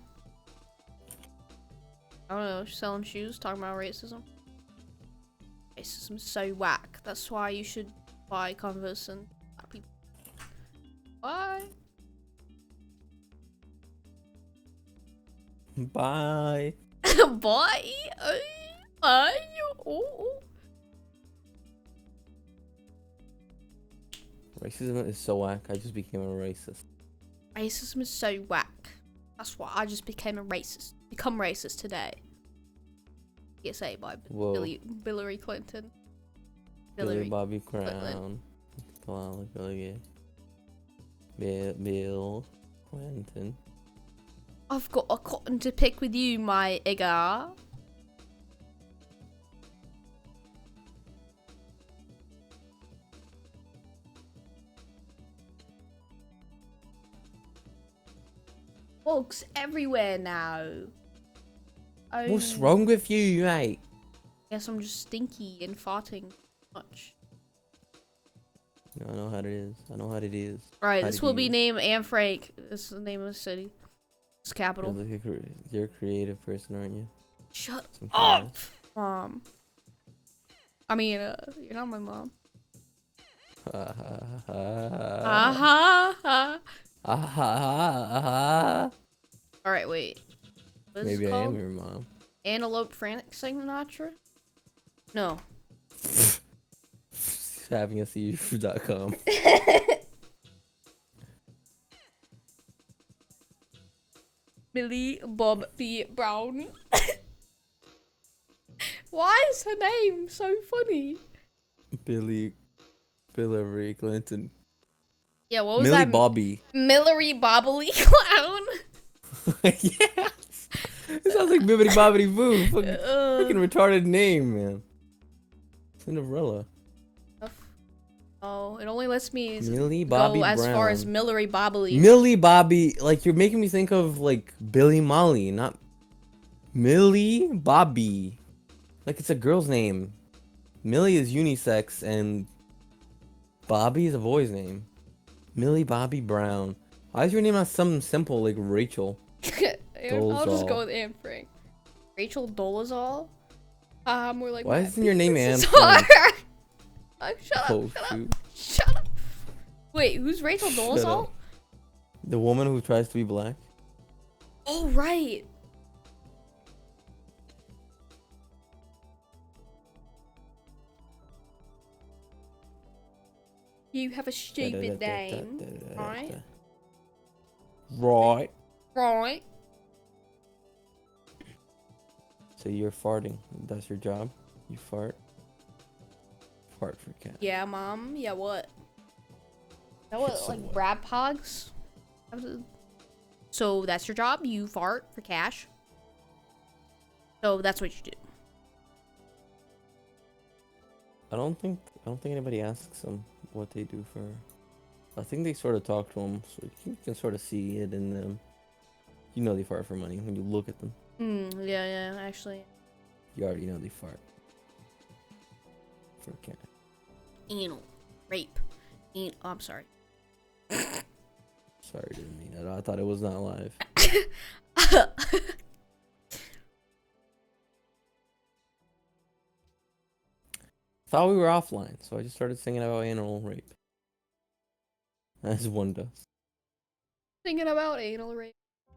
I don't know, she's selling shoes, talking about racism. Racism is so whack. That's why you should buy Converse and black people. Bye. Bye. Bye. Uh, Bye. Oh. Racism is so whack. I just became a racist. Racism is so whack. That's why I just became a racist. Become racist today. P S A by Whoa. Billy, Hillary Clinton. Billy Hillary. Bobby Clinton. Crown. Wow, Billy. Bill, Bill Clinton. I've got a cotton to pick with you, my Igor. Bugs everywhere now. Oh, What's wrong with you, mate? Guess I'm just stinky and farting much. I know how it is. I know how it is. Alright, How this did will be you- named Anne Frank. This is the name of the city. It's You're, capital. like a cre- you're a creative person, aren't you? Shut Some up, kind mom. I mean, uh, you're not my mom. of- Ha ha ha. Uh huh. Ah, ha, ha, ha. Alright, wait. What is Maybe it I am called? your mom. Antelope Frantic Sinatra? No. having a seizure dot com. Millie Bob B. Brown. Why is her name so funny? Billy, Hillary Clinton. Yeah, what was Millie that? Bobby. Millery Bobbly Clown? Yes! It sounds like Bibbidi Bobbidi Boo. Fucking, Uh, fucking retarded name, man. Cinderella. oh, it only lets me s- Millie Bobby go as Brown. far as Millery Bobbly. Millie Bobby, like you're making me think of like Billy Molly, not Millie Bobby. Like it's a girl's name. Millie is unisex and Bobby is a boy's name. Millie Bobby Brown. Why is your name not something simple like Rachel? I'll just Dolezal. go with Anne Frank. Rachel Dolezal? Ah, more like Why my isn't your name penis Anne is hard. Frank? Oh, shut up, Oh, shut up, shoot. shut up. Wait, who's Rachel Shut Dolezal? up. The woman who tries to be black? Oh, right. You have a stupid name, right? Right. Right. So you're farting. That's your job? You fart? Fart for cat. Yeah, mom. Yeah, what? Is that what, So like, what? rap hogs? have to- So that's your job? You fart for cash? So that's what you do. I don't think I don't think anybody asks them what they do for. I think they sort of talk to them, so you can sort of see it in them. You know they fart for money when you look at them. Hmm, yeah, yeah, actually. You already know they fart for cat. Anal. Rape. An- oh, I'm sorry. Sorry, didn't mean that. I thought it was not live. Thought we were offline, so I just started singing about anal rape. As one does. Thinking about anal rape.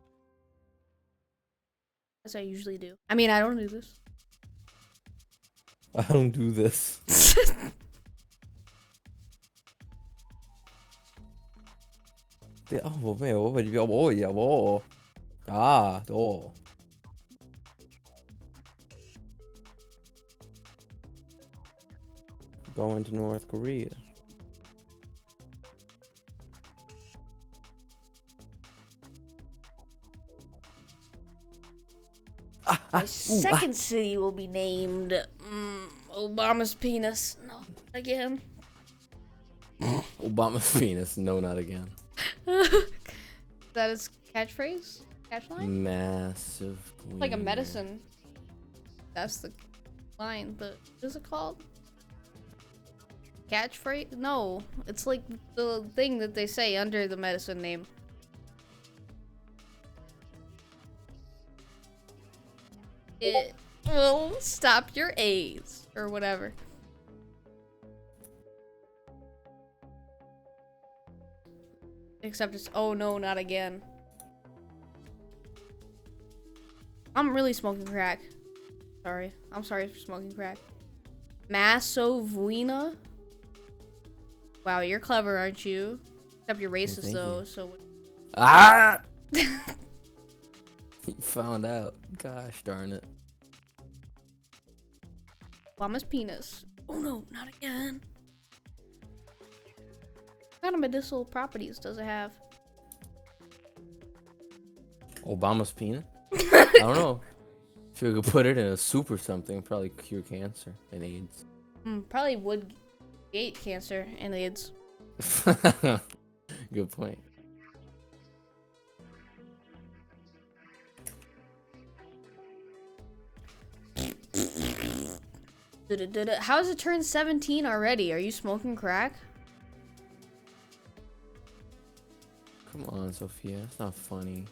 As I usually do. I mean, I don't do this. I don't do this. Det- oh, vad med? Vad vill jag? Oj, jag var. Ah, då. Going to North Korea. My second city will be named mm, Obama's penis. No, again. Obama's penis. No, not again. That is catchphrase? Catchline? Massive. Like a wiener. medicine. That's the line. The what is it called? Catchphrase? No, it's like the thing that they say under the medicine name. It will stop your AIDS or whatever. Except it's oh no, not again. I'm really smoking crack. Sorry. I'm sorry for smoking crack. Masovina? Wow, you're clever, aren't you? Except you're racist thank though, you. so Ah! You found out. Gosh darn it. Obama's penis. Oh no, not again. What kind of medicinal properties does it have? Obama's penis? I don't know. If you could put it in a soup or something, it'd probably cure cancer and AIDS. Mm, probably would gate cancer and AIDS. Good point. Da-da-da-da. How has it turned seventeen already? Are you smoking crack? Come on, Sophia. It's not funny.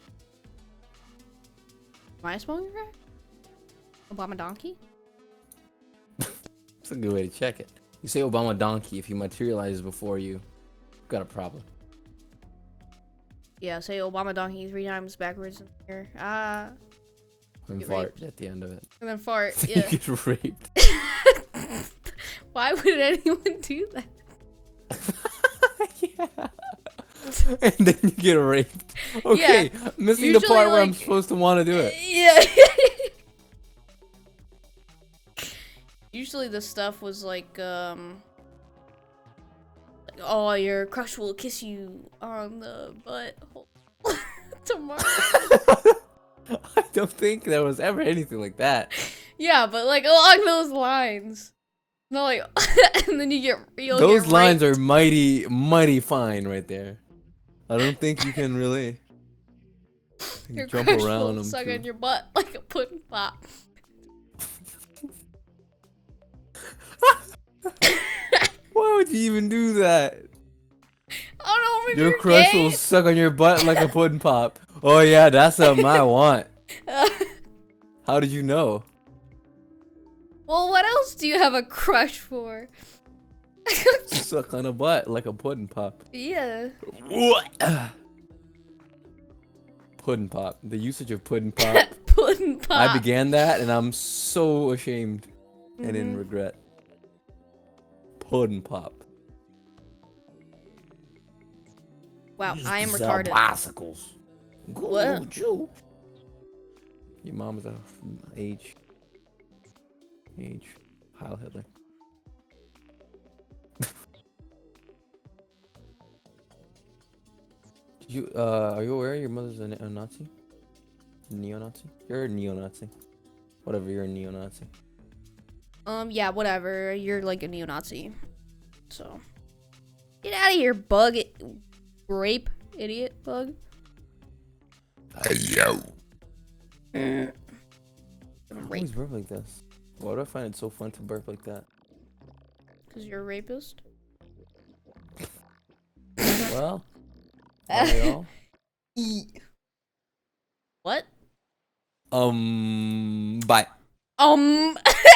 Am I smoking crack? Obama donkey? It's a good way to check it. You say Obama donkey if he materializes before you. You've got a problem. Yeah, say Obama donkey three times backwards in here. Ah. And Get fart raped. at the end of it. And then fart. You Yeah. get raped. Why would anyone do that? Yeah. And then you get raped. Okay, missing the Usually, part where I'm like- supposed to want to do it. Yeah. Usually the stuff was like, um, like, oh, your crush will kiss you on the butt tomorrow. I don't think there was ever anything like that. Yeah, but like along those lines. No, like, and then you get you'll Those get lines raped. are mighty, mighty fine right there. I don't think you can really Your jump crush around will them. suck too. on your butt like a pudding pop. Why would you even do that? Oh when Your you're crush gay? will suck on your butt like a pudding pop. Oh yeah, that's something I want. How did you know? Well, what else do you have a crush for? Suck on a butt like a pudding pop. Yeah. Pudding pop. The usage of pudding pop. Pudding pop. I began that and I'm so ashamed and in Mhm. regret. Pudding pop. Wow, I am These are retarded. bicycles. What? Your mom is a age. Age. Heil Hitler. Did you uh are you aware your mother's a, a Nazi? Neo-Nazi? You're a neo-Nazi. Whatever, you're a neo-Nazi. Um, yeah, whatever. You're like a neo-Nazi. So. Get out of here, bug. It, rape, idiot, bug. Yo. I Rape. always burp like this. Why do I find it so fun to burp like that? Because you're a rapist? Well, are we all? What? Um, bye. Um.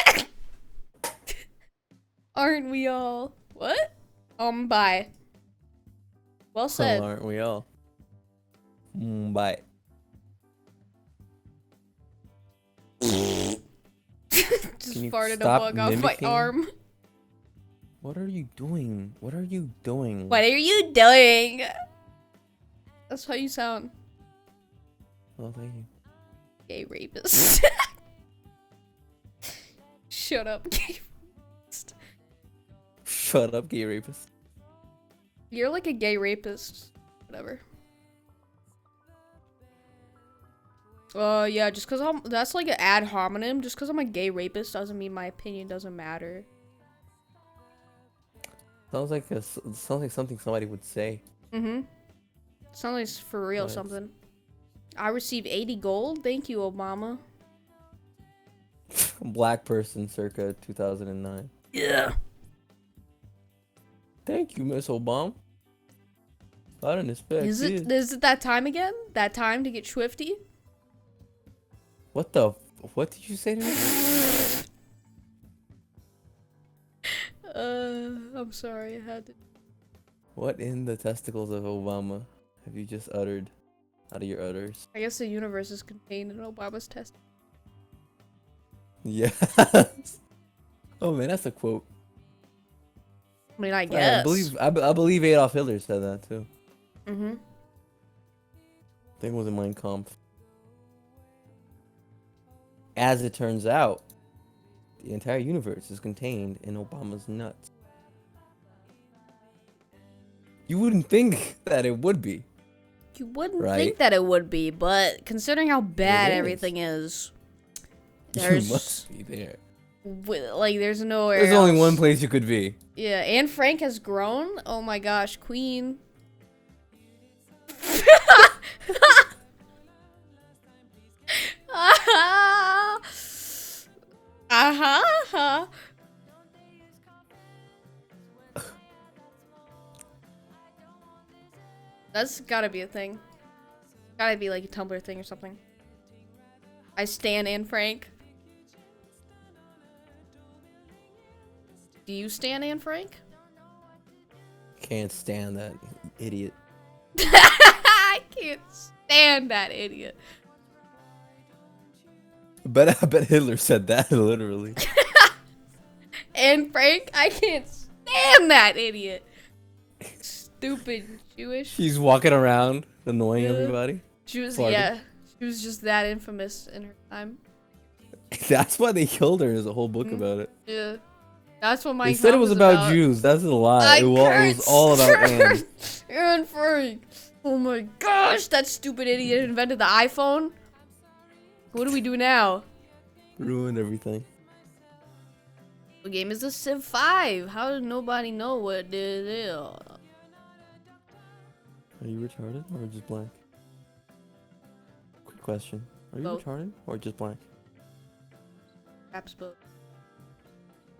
Aren't we all? What? Um, bye. Well said. Well, aren't we all? Mm, bye. Just Can you farted a stop bug off my mimicking? arm. What are you doing? What are you doing? What are you doing? That's how you sound. Oh, thank you. Gay rapist. Shut up, gay rapist. Shut up, gay rapist. You're like a gay rapist. Whatever. Uh, yeah, just cause I'm- that's like an ad hominem. Just cause I'm a gay rapist doesn't mean my opinion doesn't matter. Sounds like a, sounds like something somebody would say. Mm-hmm. Sounds like it's for real Nice. something. I received eighty gold. Thank you, Obama. Black person circa two thousand nine. Yeah. Thank you, Miss Obama. I didn't expect Is it this. is it that time again? That time to get swifty? What the? f- What did you say to me? Uh, I'm sorry, I had to. What in the testicles of Obama have you just uttered out of your udders? I guess the universe is contained in Obama's test. Yes. Oh man, that's a quote. I mean, I I guess. believe I, be- I believe Adolf Hitler said that too. Mm-hmm. I think it was in Mein Kampf. As it turns out, the entire universe is contained in Obama's nuts. You wouldn't think that it would be. You wouldn't Right. think that it would be, but considering how bad is. everything is, You there's must be there. wi- like there's nowhere. There's only one else. place you could be. Yeah, Anne Frank has grown. Oh my gosh, Queen. uh-huh. Uh-huh. That's gotta be a thing. Gotta be like a Tumblr thing or something. I stan Anne Frank. Do you stan Anne Frank? Can't stand that idiot. I can't stand that idiot. But I bet Hitler said that literally. And Frank, I can't stand that idiot. Stupid Jewish. She's walking around annoying Yeah. everybody. She was, Farted. yeah, she was just that infamous in her time. That's why they killed her. There's a whole book Mhm. about it. Yeah, that's what my. They said it was about, Jews. That's a lie. I It, wa- it was all about Anne. Anne Frank. Oh my gosh, that stupid idiot invented the iPhone. What do we do now? Ruined everything. The game is the Civ five. How did nobody know what it is? Are you retarded or just blank? Quick question. Are you Both. retarded or just blank? Perhaps both.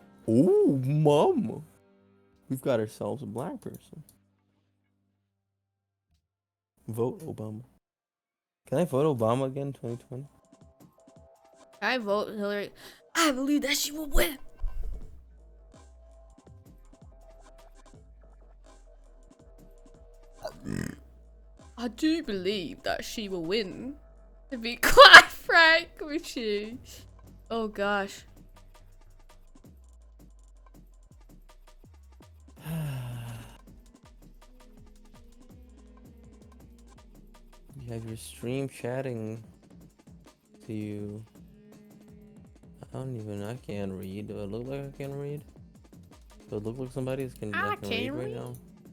Oh, mom. We've got ourselves a black person. Vote Obama. Can I vote Obama again? twenty twenty. I vote Hillary. I believe that she will win. I do believe that she will win. To be quite frank with you. Oh gosh. You have your stream chatting to you. I don't even. I can't read. Do I look like I can read? Do I look like somebody that can, I that can read can right read. now?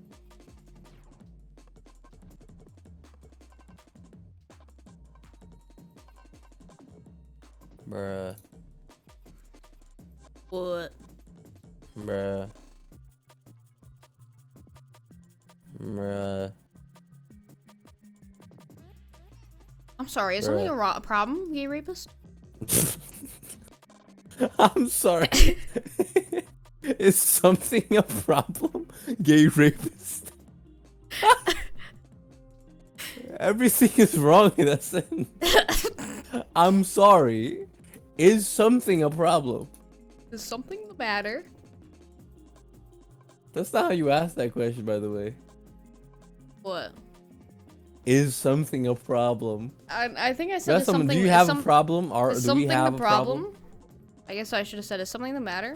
Bruh. What? Bruh. Bruh. I'm sorry, is Bruh. something a ro- problem, gay rapist? I'm sorry. Is something a problem? Gay rapist. Everything is wrong in that sentence. I'm sorry. Is something a problem? Is something the matter? That's not how you ask that question, by the way. What? Is something a problem? I, I think I said That's is something. something. Do you is have some- a problem, or is do we something have the a problem? problem? I guess I should have said, is something the matter?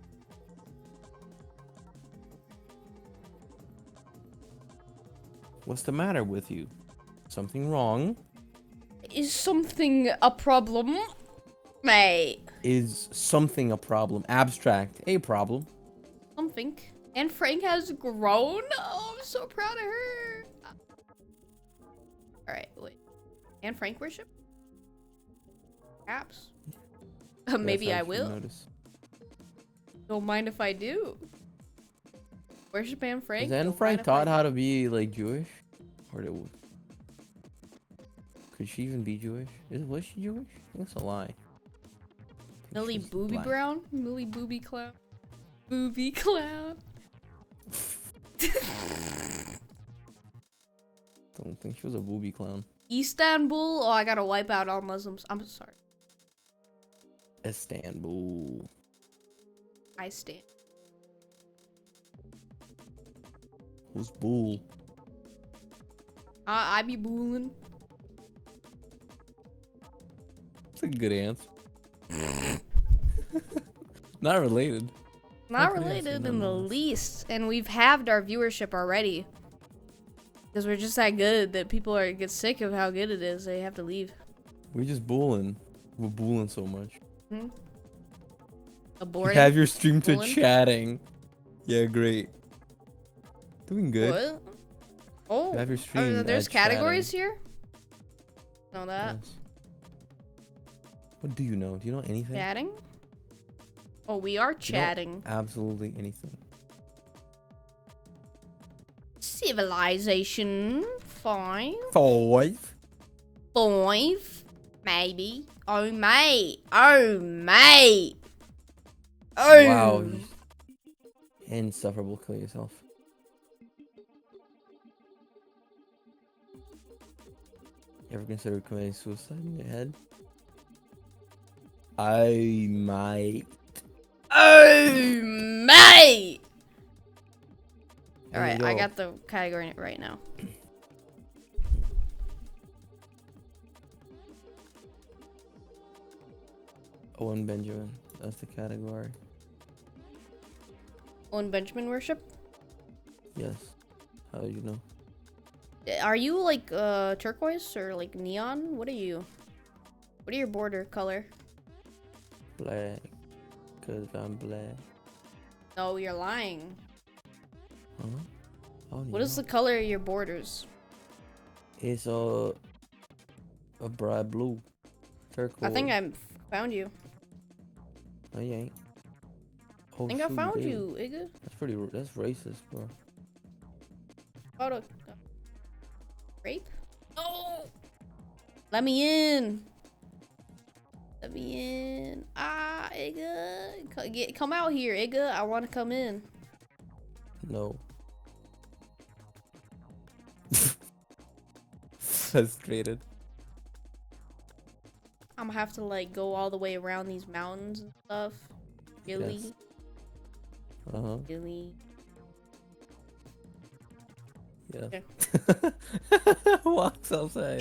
What's the matter with you? Something wrong? Is something a problem? Mate. Is something a problem? Abstract. A problem. Something. And Frank has grown? Oh, I'm so proud of her. Alright, wait. And Frank worship? Perhaps. Uh, maybe Yes, I should will. Notice. Don't mind if I do. Worship Anne Frank? Is Anne Don't Frank mind if I taught do. how to be like Jewish? Or did, could she even be Jewish? Is was she Jewish? I think it's a lie. I think Millie she's Booby black. Brown? Millie Booby Clown? Booby Clown? Don't think she was a booby clown. Istanbul? Oh, I gotta wipe out all Muslims. I'm sorry. Istanbul. I stand. Who's bull? Uh, I be booling. That's a good answer. Not related. Not Okay, related so in the nonetheless. least. And we've halved our viewership already. Because we're just that good that people are get sick of how good it is. They have to leave. We just bulling. We're bulling so much. Hmm? A You boring. have your stream to Bulling? chatting. Yeah, great. Doing good. What? Oh, You have your are stream. there- there's at categories chatting. here? Know that? Yes. What do you know? Do you know anything? Chatting? Oh, we are You know chatting. absolutely anything. Civilization. Five. Five. Five. Maybe. Oh, mate. Oh, mate. Oh. Wow. you- Insufferable. Kill yourself. You ever considered committing suicide in your head? I might. Oh, mate. There Alright, you I go. got the category right now. Owen Benjamin. That's the category. Owen Benjamin worship? Yes. How do you know? Are you like uh turquoise or like neon? What are you? What are your border color? Black. Cause I'm black. No, you're lying. Huh? How do you What is know? the color of your borders? It's a a bright blue. Turquoise. I think I found you. No, you ain't. Oh, I think I shoot, you found did. you, Igga. That's pretty. r- That's racist, bro. About a rape? No! Let me in. Let me in. Ah, Igga. Co- Get, come out here, Igga. I want to come in. No. Frustrated. I'm gonna have to like go all the way around these mountains and stuff. Really? Yes. Uh huh. Really? Yeah. Walks outside.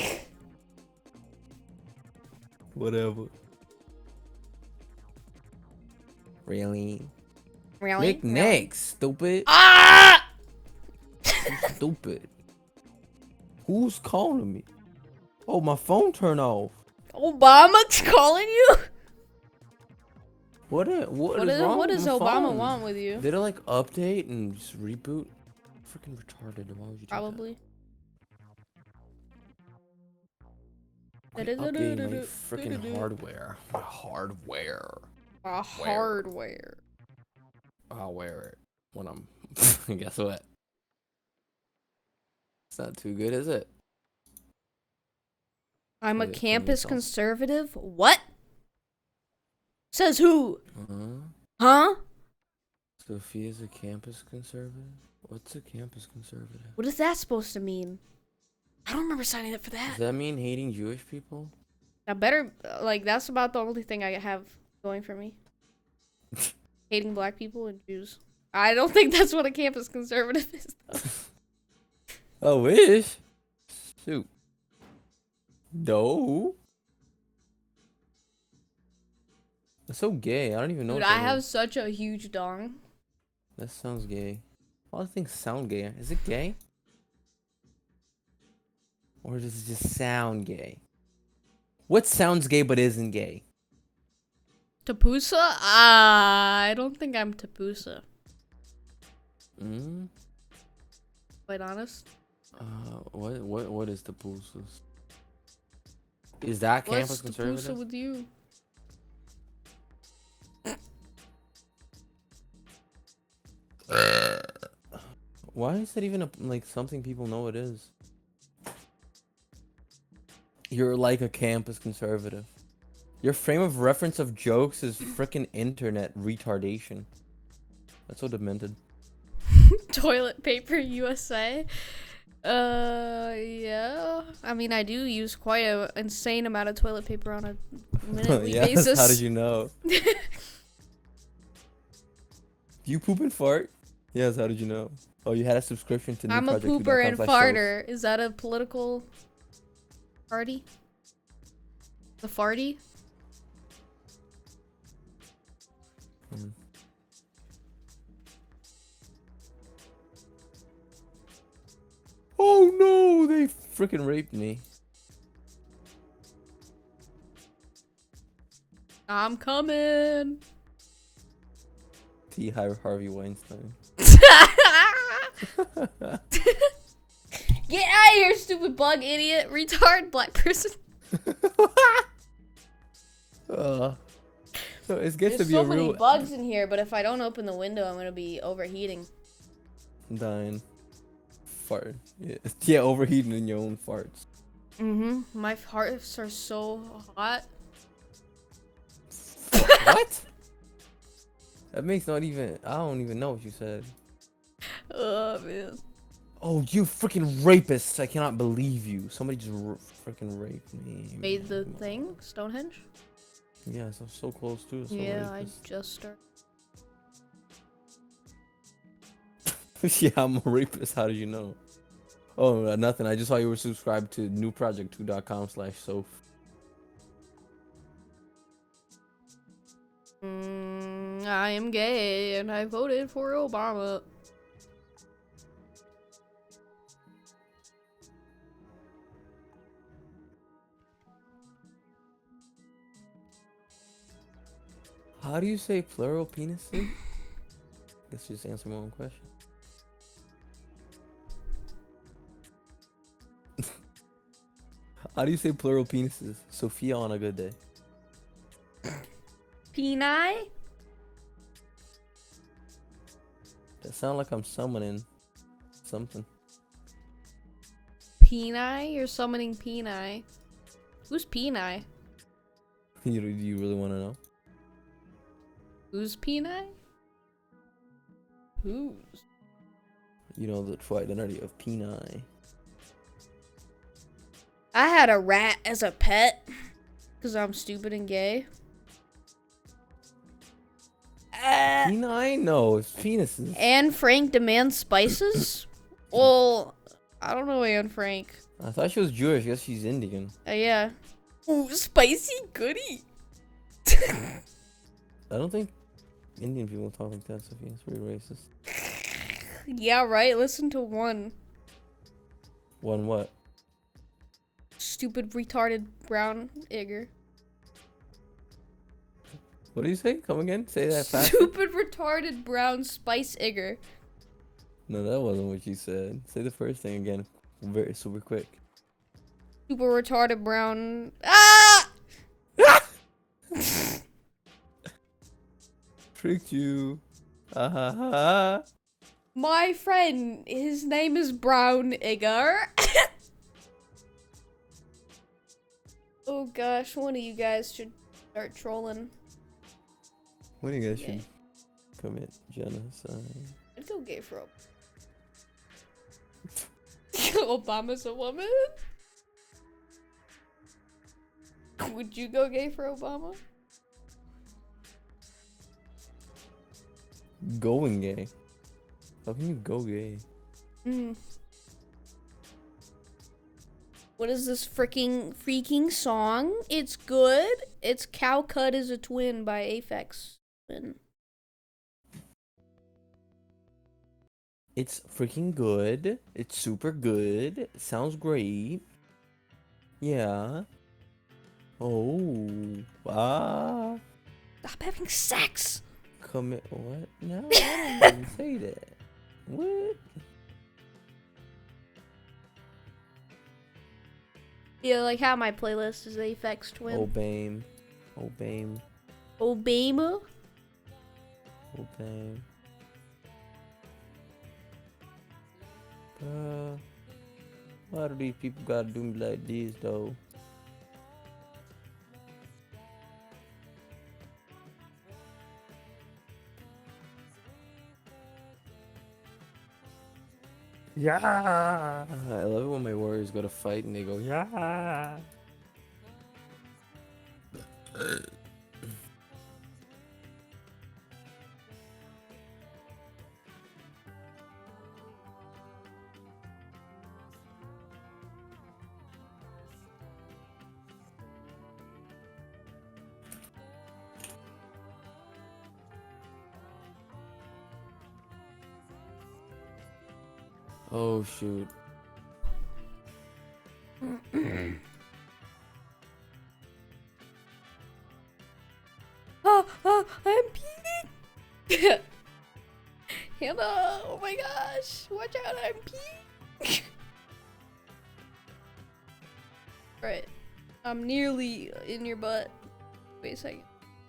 Whatever. Really? Really? Nick Really? next, stupid. Ah! You stupid. Who's calling me? Oh, my phone turned off. Obama's calling you? What? Is, what, What is is wrong what with does my Obama phone? want with you? Did it like update and just reboot? Freaking retarded. Why would you do Probably. that? Quit updating my freaking hardware. My hardware. A hardware. I'll wear it when I'm. Guess what? It's not too good, is it? I'm a Wait, campus yourself. conservative? What? Says who? Uh-huh. Huh? Sophia's a campus conservative? What's a campus conservative? What is that supposed to mean? I don't remember signing up for that. Does that mean hating Jewish people? I better, like, that's about the only thing I have going for me. Hating black people and Jews. I don't think that's what a campus conservative is, though. I wish. Shoot. No. That's so gay. I don't even know. Dude, what I that have is. such a huge dong. That sounds gay. All the things sound gay. Is it gay? Or does it just sound gay? What sounds gay but isn't gay? Tapusa? Ah, I don't think I'm Tapusa. Mm? Quite honest. Uh, what what what is the Pusas? Is that campus What's conservative? Tapusa with you? Why is that even a, like something people know it is? You're like a campus conservative. Your frame of reference of jokes is frickin' internet retardation. That's so demented. Toilet paper U S A? Uh, yeah. I mean, I do use quite an insane amount of toilet paper on a minutely Yes, basis. how did you know? Do you poop and fart? Yes, how did you know? Oh, you had a subscription to new I'm a project pooper and slash soap. farter. Is that a political party? The farty? Hmm. Oh no, they freaking raped me. I'm coming. T. Harvey Weinstein. Get out of here, stupid bug idiot, retard, black person. uh, so it gets There's to be so a many real bugs in here, but if I don't open the window, I'm gonna be overheating. dying fart. Yeah, yeah, overheating in your own farts. Mm-hmm. My farts are so hot. What? That makes not even. I don't even know what you said. Oh man. Oh, you freaking rapist! I cannot believe you. Somebody just r- freaking raped me. Made the thing? Stonehenge? Yes, I'm so close to. So Yeah, I rapist. just started. Yeah, I'm a rapist. How did you know? Oh, uh, nothing. I just saw you were subscribed to new project two dot com slash soap. Mm, I am gay and I voted for Obama. How do you say plural penises? Let's just answer my own question. How do you say plural penises? Sophia on a good day. Peni? That sound like I'm summoning something. Peni? You're summoning Peni. Who's Peni? You do you really want to know? Who's Peni? Who's? You know the true identity of peni. I had a rat as a pet because I'm stupid and gay. Uh, P9? No, it's penises. Anne Frank demands spices? Well, I don't know Anne Frank. I thought she was Jewish. I guess she's Indian. Uh, yeah. Ooh, spicy goodie. I don't think Indian people talk like that, Sophia. It's very racist. Yeah, right. Listen to one. One what? Stupid, retarded brown Igor. What do you say? Come again? Say that fast. Stupid, retarded brown spice Igor. No, that wasn't what you said. Say the first thing again. Very super quick. Super retarded brown. Ah! Tricked you. Ah ha ha. My friend, his name is Brown Igor. Oh gosh, one of you guys should start trolling. One of you guys Okay. should commit genocide. I'd go gay for Obama's a woman? Would you go gay for Obama? Going gay. How can you go gay? Mm. What is this freaking freaking song? It's good. It's Cow Cut is a Twin by Aphex Twin. It's freaking good. It's super good. It sounds great. Yeah. Oh. Ah. Stop having sex. Commit what? No, I didn't say that. What? Yeah, like how my playlist is Aphex Twin. Obame. Obame. Obama. Obame. Uh, why do these people gotta do me like this though? Yeah. I love it when my warriors go to fight and they go, yeah. Oh shoot. Oh, oh, I'm peeing. Hannah, oh my gosh. Watch out, I'm peeing. Alright. I'm nearly in your butt. Wait a second.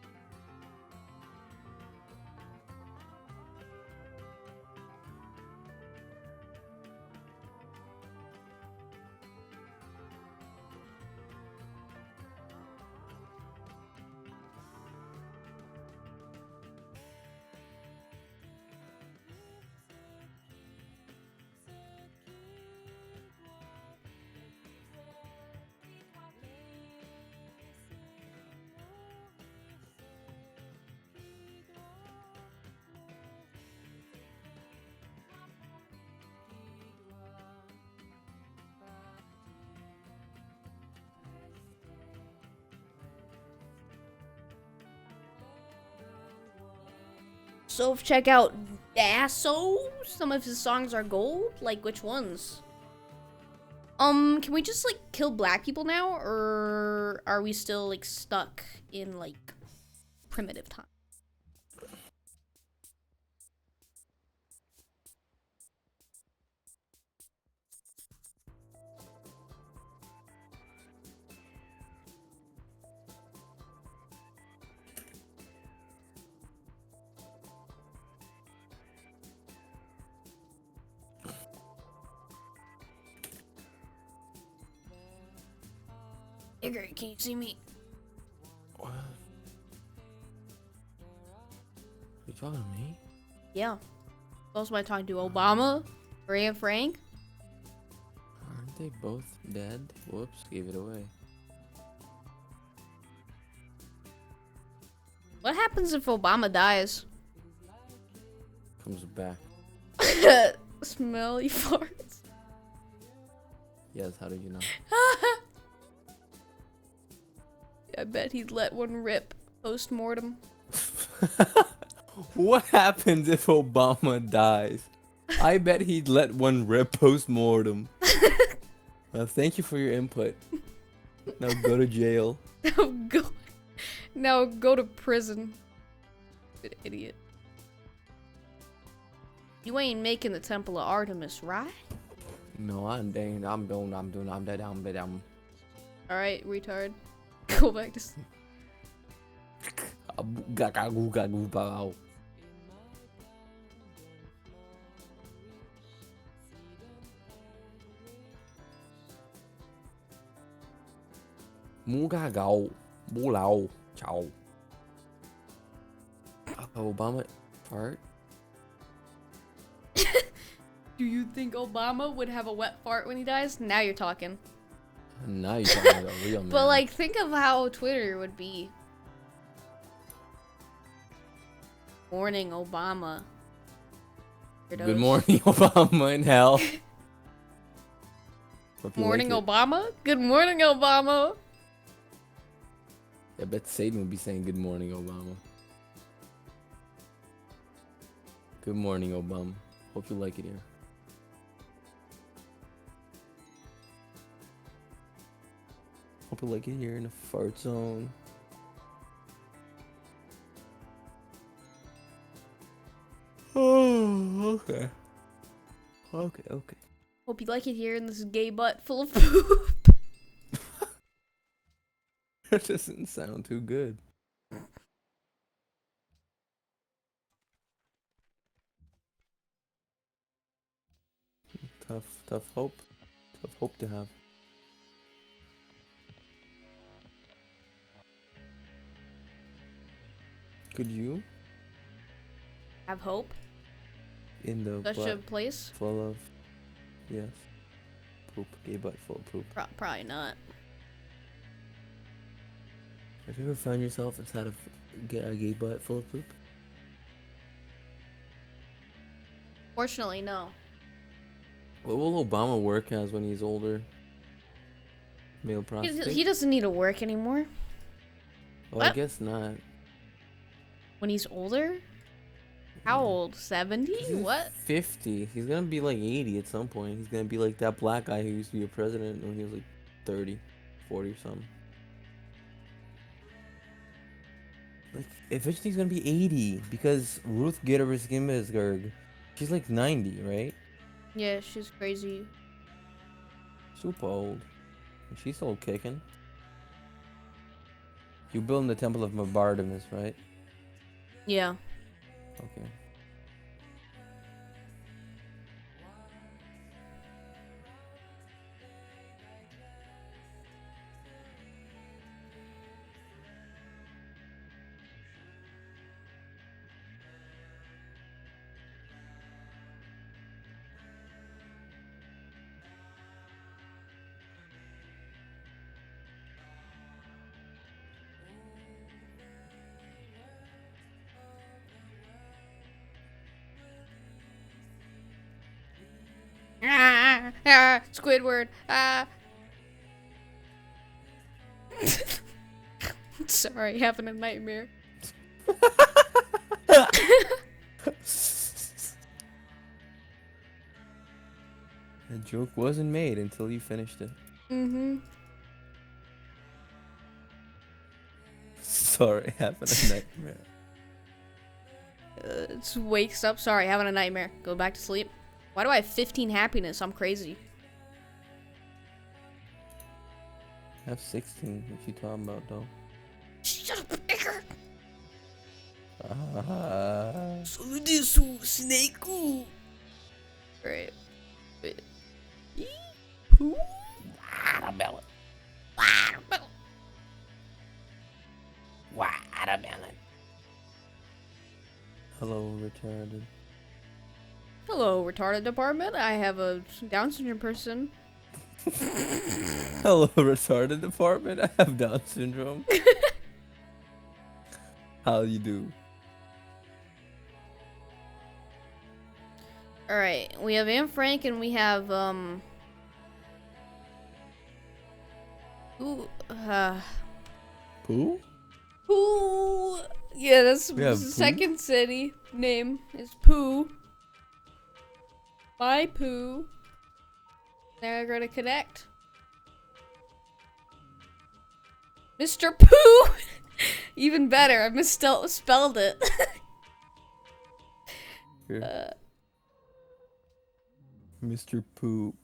So check out Dasso. Some of his songs are gold. Like which ones? Um, can we just like kill black people now, or are we still like stuck in like primitive time? Igor, can you see me? What? Are you talking to me? Yeah. Who else am I talking to? Obama? Or Anne Frank? Aren't Aren't they both dead? Whoops, gave it away. What happens if Obama dies? Comes back. Smelly farts. Yes, how did you know? I bet he'd let one rip post-mortem. What happens if Obama dies? I bet he'd let one rip post-mortem. Well, thank you for your input. Now go to jail. Now go, now go to prison. Good idiot. You ain't making the Temple of Artemis, right? No, I'm dang. I'm doing. I'm doing. I'm dead. I'm dead. I'm. All right, retard. Go back to sleep. Mugagao. Bulao. Ciao. Obama fart? Do you think Obama would have a wet fart when he dies? Now you're talking. Now you're talking about a real man. But like, think of how Twitter would be. Morning, Obama. Good morning, Obama in hell. Morning, Obama. Good morning, Obama. I bet Satan would be saying good morning, Obama. Good morning, Obama. Hope you like it here. Hope you like it here in the fart zone. Oh, okay. Okay, okay. Hope you like it here in this gay butt full of poop. That doesn't sound too good. Tough, tough hope. Tough hope to have. Could you? Have hope? In the Such butt a place? full of, yes, poop. Gay butt full of poop. Pro probably not. Have you ever found yourself inside of a gay butt full of poop? Fortunately, no. What will Obama work as when he's older? Male He, prostitute? he doesn't need to work anymore. Oh, I What? guess not. When he's older? How Yeah. old? seventy? He's What? fifty. He's gonna be like eighty at some point. He's gonna be like that black guy who used to be a president when he was like thirty, forty or something. Like, eventually he's gonna be eighty because Ruth Bader Ginsburg, she's like ninety, right? Yeah, she's crazy. Super old. And she's still kicking. You building the Temple of Artemis, right? Yeah. Okay. Ah, ah, Squidward. Ah. Sorry, having a nightmare. The joke wasn't made until you finished it. Mm-hmm. Sorry, having a nightmare. Uh, just wakes up. Sorry, having a nightmare. Go back to sleep. Why do I have fifteen happiness? I'm crazy. I have sixteen. What you talking about, though? Shut up, Baker. Uh, So this snake. Right. Wait. Who? Watermelon. Watermelon. Watermelon. Hello, retarded. Hello, retarded department. I have a Down syndrome person. Hello, retarded department. I have Down syndrome. How you do? All right, we have Anne Frank and we have um. Ooh, uh, Who? Pooh. Yeah, that's We the have Pooh? second city name is Pooh. Bye, Pooh. They're gonna connect. Mister Pooh. Even better. I misspelled spelled it. Here. uh, Mister Poop.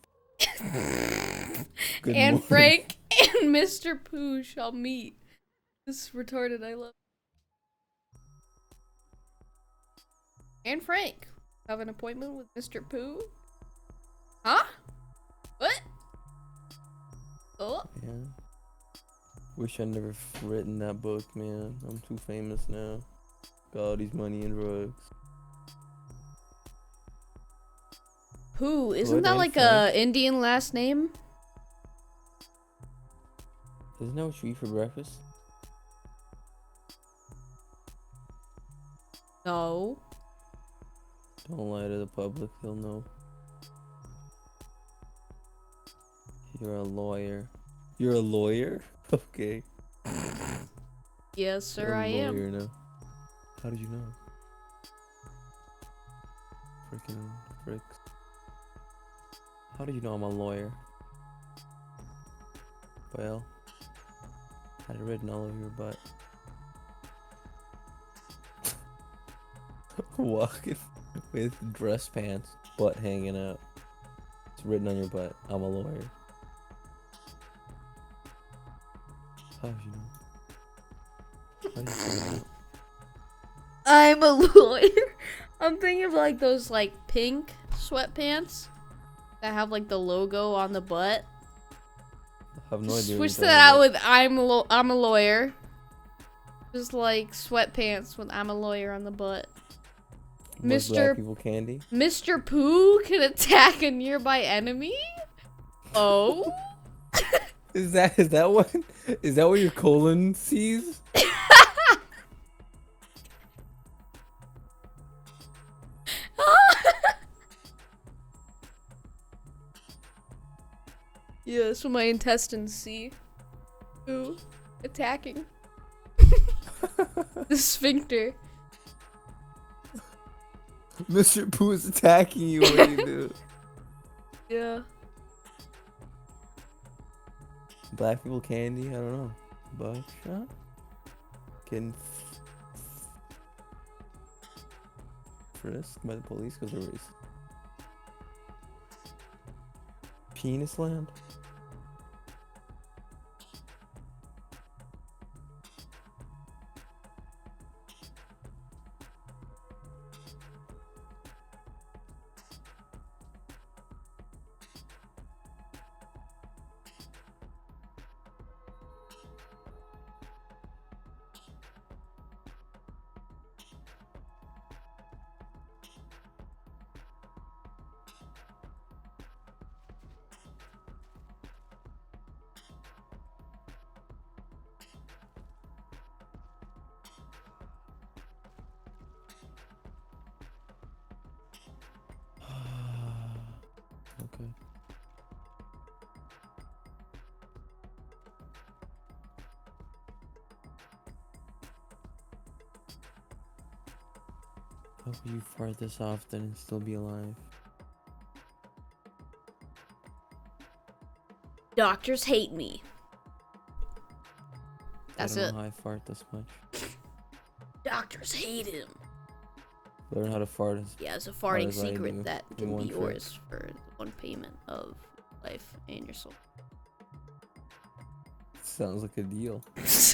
Good Anne morning. Frank and Mister Pooh shall meet. This is retarded. I love. Anne Frank have an appointment with Mister Pooh. Huh? What? Oh. Yeah. Wish I never f- written that book, man. I'm too famous now. Got all these money and drugs. Pooh, isn't What, that Anne like Frank? a Indian last name? Isn't that what you eat for breakfast? No. Don't lie to the public, they'll know. You're a lawyer. You're a lawyer? Okay. Yes, sir, You're a I am. lawyer now. How did you know? Freaking fricks. How did you know I'm a lawyer? Well, had it written all over your butt. Walking with dress pants, butt hanging out. It's written on your butt. I'm a lawyer. How did you know? How did you find out? I'm a lawyer. I'm thinking of like those like pink sweatpants that have like the logo on the butt. I have no idea. what Switch you're that out talking with I'm a lo- I'm a lawyer. Just like sweatpants with I'm a lawyer on the butt. about. Was Mister Black people candy? Mister Pooh can attack a nearby enemy. Oh. Is that is that what is that what your colon sees? Yeah, that's what my intestines see. Ooh, attacking. The sphincter. Mister Pooh is attacking you. What do you do? Yeah. Black people candy? I don't know. Buckshot? Getting f- frisked by the police because they're racist. Penis land? Okay. How could you fart this often and still be alive? Doctors hate me. I That's don't it. know how I fart this much. Doctors hate him. Learn how to fart as Yeah, it's a hard farting as I do secret that in can one be trip. yours for one payment of life and your soul. Sounds like a deal.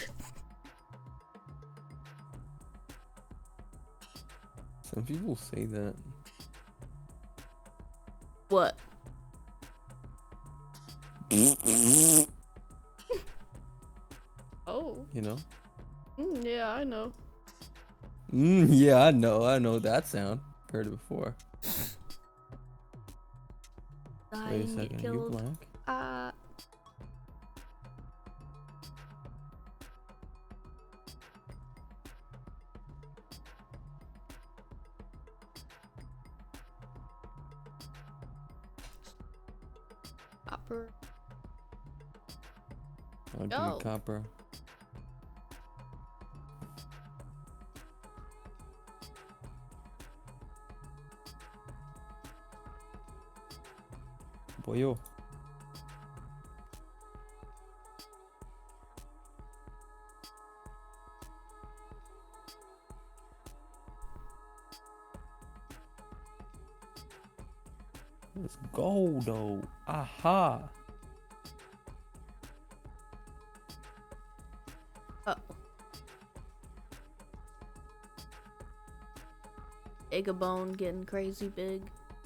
Some people say that. What? Oh. You know? Mm, yeah, I know. Mm, yeah, I know. I know that sound. Heard it before. Wait a Dying, second. Are you killed. black? uh. Copper. I'll give Go. you copper. Boyo. Let's go though. Aha. Oh. Egabone getting crazy big.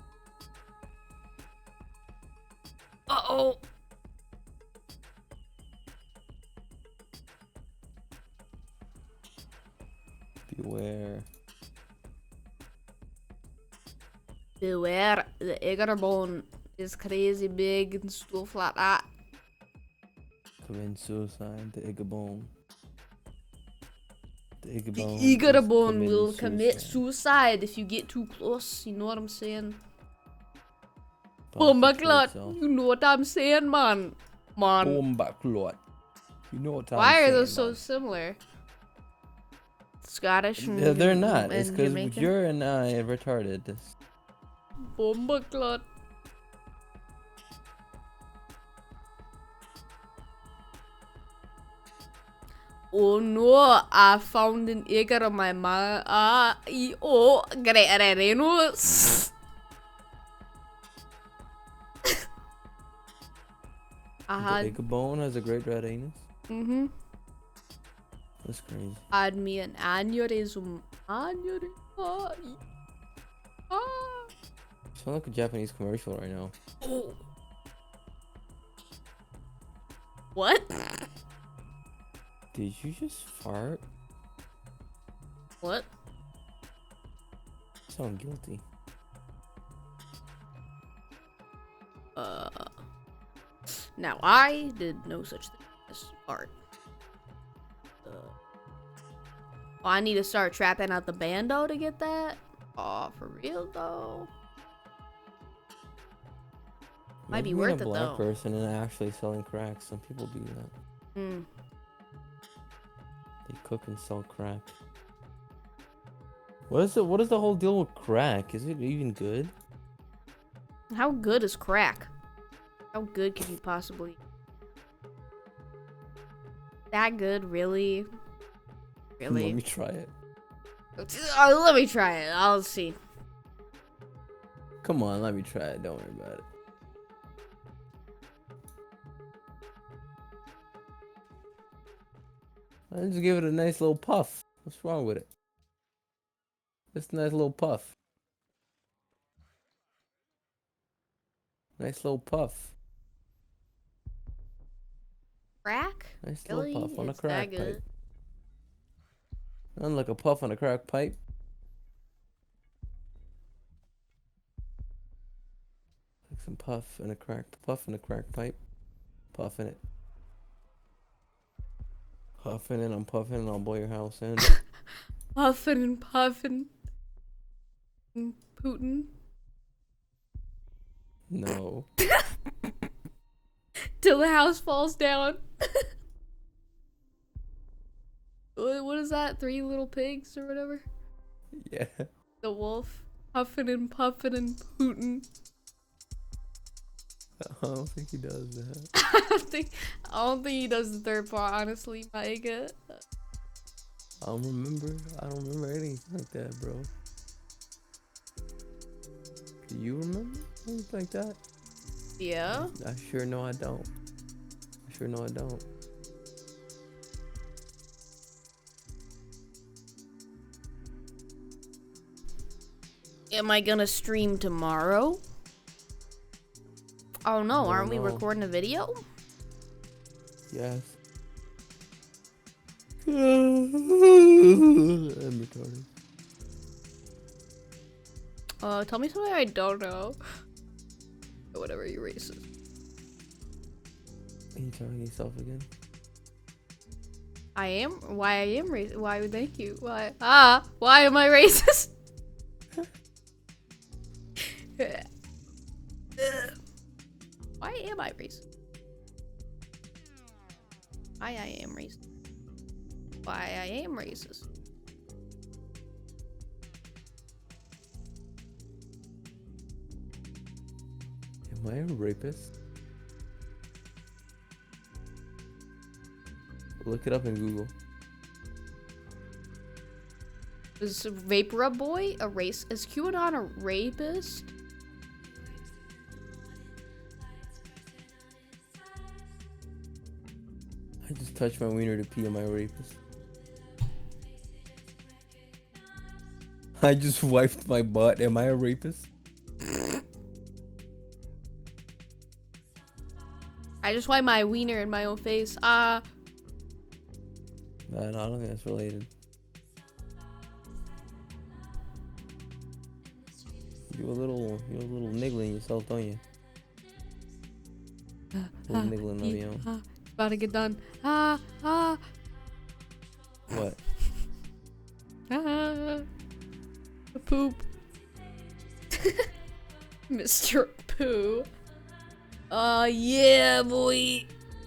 Uh-oh. Beware. Beware, the Egabone is crazy big and stuff like that. Commit suicide. The Igabone. The The Igabone. Egabone will commit suicide if you get too close. You know what I'm saying? Bombaclot, you know what I'm saying, man. Man. Bombaclot. You know what I'm Why saying, are those so man. similar? Scottish and Yeah, they're Jam- not. It's and because Jamaican? you're and I are retarded. This- Bombaclot. Oh no, I found an egg on my ma- ah, e- oh, Guerreros. I The had, Igabone has a great red anus. mm-hmm, That's crazy. had me an aneurysm. Aneurysm. Ah, e- ah. You sound like a Japanese commercial right now. Oh. What? Did you just fart? What? You sound guilty. Uh. Now I did no such thing as art. Uh, oh, I need to start trapping out the bando to get that. Oh, for real though. Might be Maybe being worth a it, black though. person and actually selling crack. Some people do that. Hmm. They cook and sell crack. What is it? What is the whole deal with crack? Is it even good? How good is crack? How good can you possibly? That good, really? Really? Let me try it. Uh, let me try it. I'll see. Come on, let me try it. Don't worry about it. I just give it a nice little puff. What's wrong with it? Just a nice little puff. Nice little puff. Crack? Nice Really? little puff on a It's crack that pipe. good? Unlike a puff on a crack pipe. Like some puff and a crack puff and a crack pipe. Puffing it. Puffing it, I'm puffing and I'll blow your house in. Puffin and puffin. And Putin. No. Till the house falls down. What what is that? Three little pigs or whatever? Yeah. The wolf. Puffin and puffin and Putin. I don't think he does that. I don't think I don't think he does the third part, honestly, Micah. I don't remember. I don't remember anything like that, bro. Do you remember things like that? Yeah. I sure know I don't. I sure know I don't. Am I gonna stream tomorrow? Oh no, Don't aren't we know. recording a video? Yes. I'm retarded. Uh, tell me something I don't know. Or whatever, you racist. Are you talking to yourself again? I am. Why I am racist? Why? Thank you. Why? Ah. Why am I racist? Why am I racist? Why I am racist? Why I am racist? Am I a rapist? Look it up in Google. Is Vapor Boy a race? Is QAnon a rapist? I just touched my wiener to pee on my rapist. I just wiped my butt. Am I a rapist? I just wipe my wiener in my own face. Ah. Uh, No, no, I don't think that's related. You a little, you a little niggling yourself, don't you? uh, A little uh, niggling of your own. uh, it's about to get done. Ah. Ah. What? Ah. The poop. Mister Pooh. Oh, yeah, boy.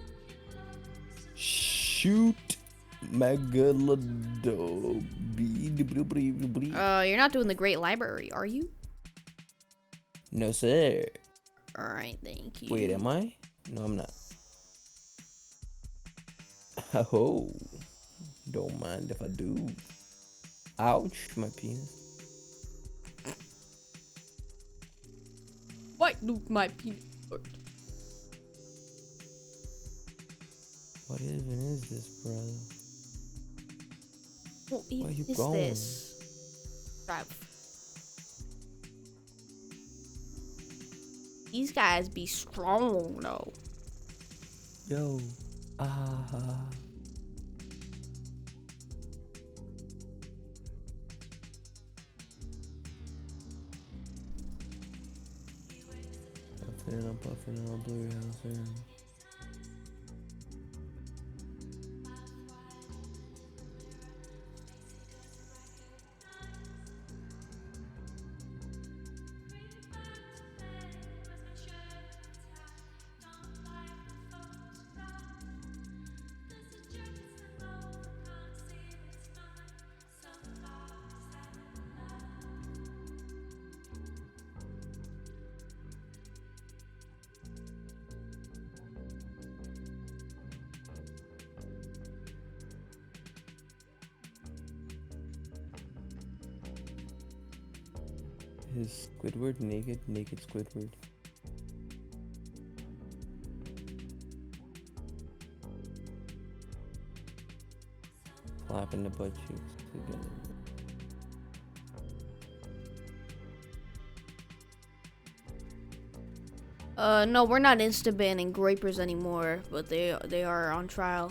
Shoot Megalado. Uh, you're not doing the Great Library, are you? No, sir. Alright, thank you. Wait, am I? No, I'm not. Oh, don't mind if I do. Ouch, my penis. Why do my penis hurt? What even is this, brother? What Where you is going? this? Crap. These guys be strong, though. Yo. Ah. Puffin' and I'm puffin' and I'll blow your house in. Is Squidward naked? Naked Squidward. Clapping the butt cheeks together. Uh, no, we're not insta banning Groypers anymore, but they they are on trial.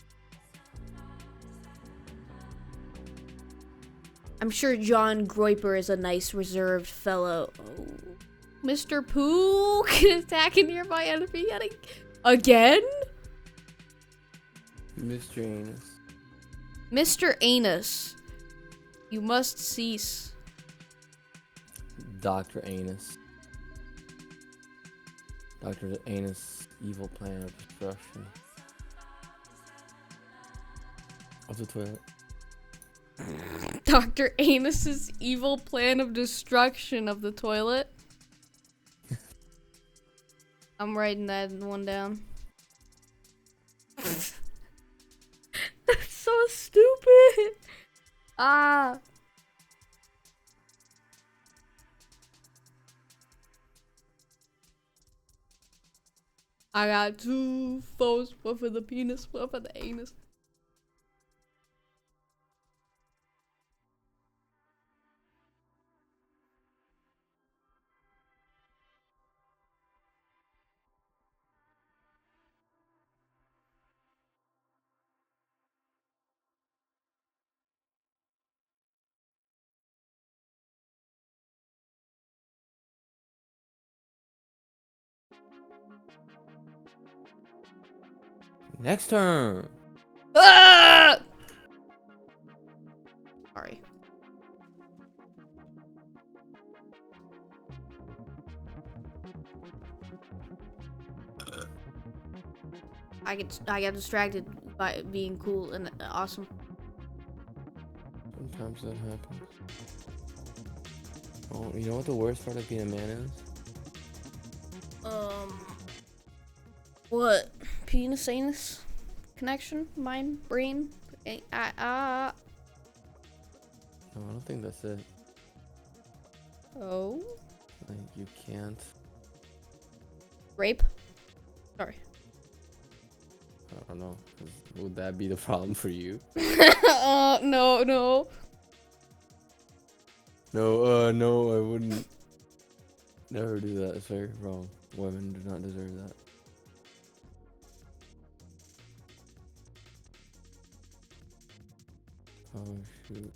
I'm sure John Groyper is a nice, reserved fellow. Oh. Mister Pooh can attack a nearby enemy yet ag- again? Mister Anus. Mister Anus, you must cease. Doctor Anus. Doctor Anus' evil plan of destruction of the toilet. Doctor Anus's evil plan of destruction of the toilet. I'm writing that one down. That's so stupid. Ah. I got two foes, one for the penis, one for the anus. Next turn. Ah! Sorry. I get I got distracted by being cool and awesome. Sometimes that happens. Oh, you know what the worst part of being a man is? Um, what? Penis anus connection? Mind, brain? I, I, uh, No, I don't think that's it. oh, Like, you can't. rape? Sorry. I don't know. 'Cause would that be the problem for you? uh, no, no. No, uh, no, I wouldn't. Never do that. It's very wrong. Women do not deserve that. Oh, shoot.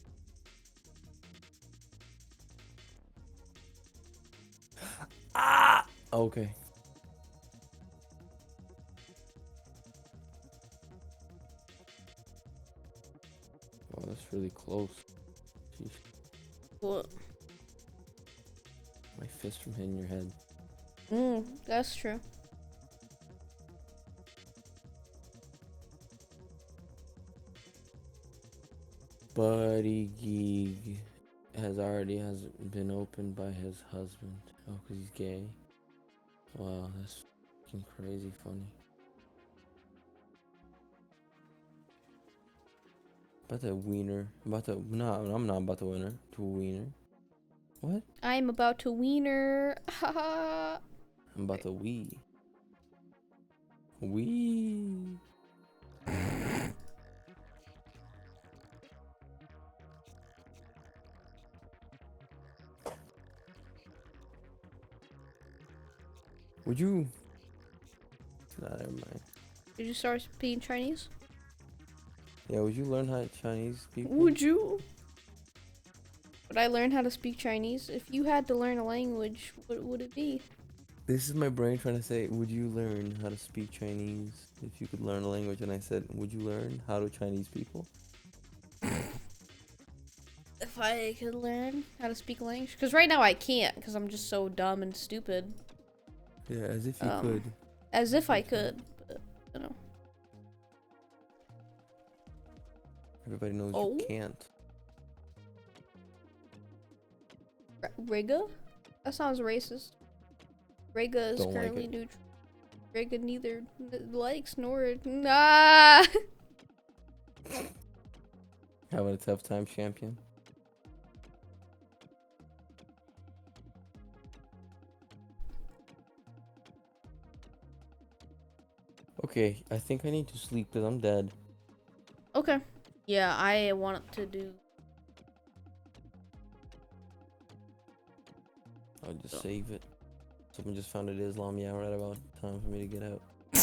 Ah! Okay. Oh, that's really close. Jeez. What? My fist from hitting your head. Mm, that's true. Buddy Geek has already has been opened by his husband. Oh, cause he's gay. Wow, that's fucking crazy funny. About the wiener. About the no, I'm not about the winner. To wiener. What? I'm about to wiener. Haha. I'm about the wee. Wee. Would you? Nah, never mind. Did you start speaking Chinese? Yeah, would you learn how to Chinese people? Would you? Would I learn how to speak Chinese? If you had to learn a language, what would it be? This is my brain trying to say, would you learn how to speak Chinese if you could learn a language? And I said, would you learn how to Chinese people? If I could learn how to speak language, because right now I can't, because I'm just so dumb and stupid. Yeah, as if you Um, could. As if I could, but you know. Everybody knows Oh. you can't. R- Riga? That sounds racist. Riga is Don't like currently it. neutral. Riga neither n- likes nor nah. Having a tough time, champion. Okay, I think I need to sleep because I'm dead. Okay. Yeah, I want to do. I'll just save it. Someone just found it Islam. Yeah, right about time for me to get out.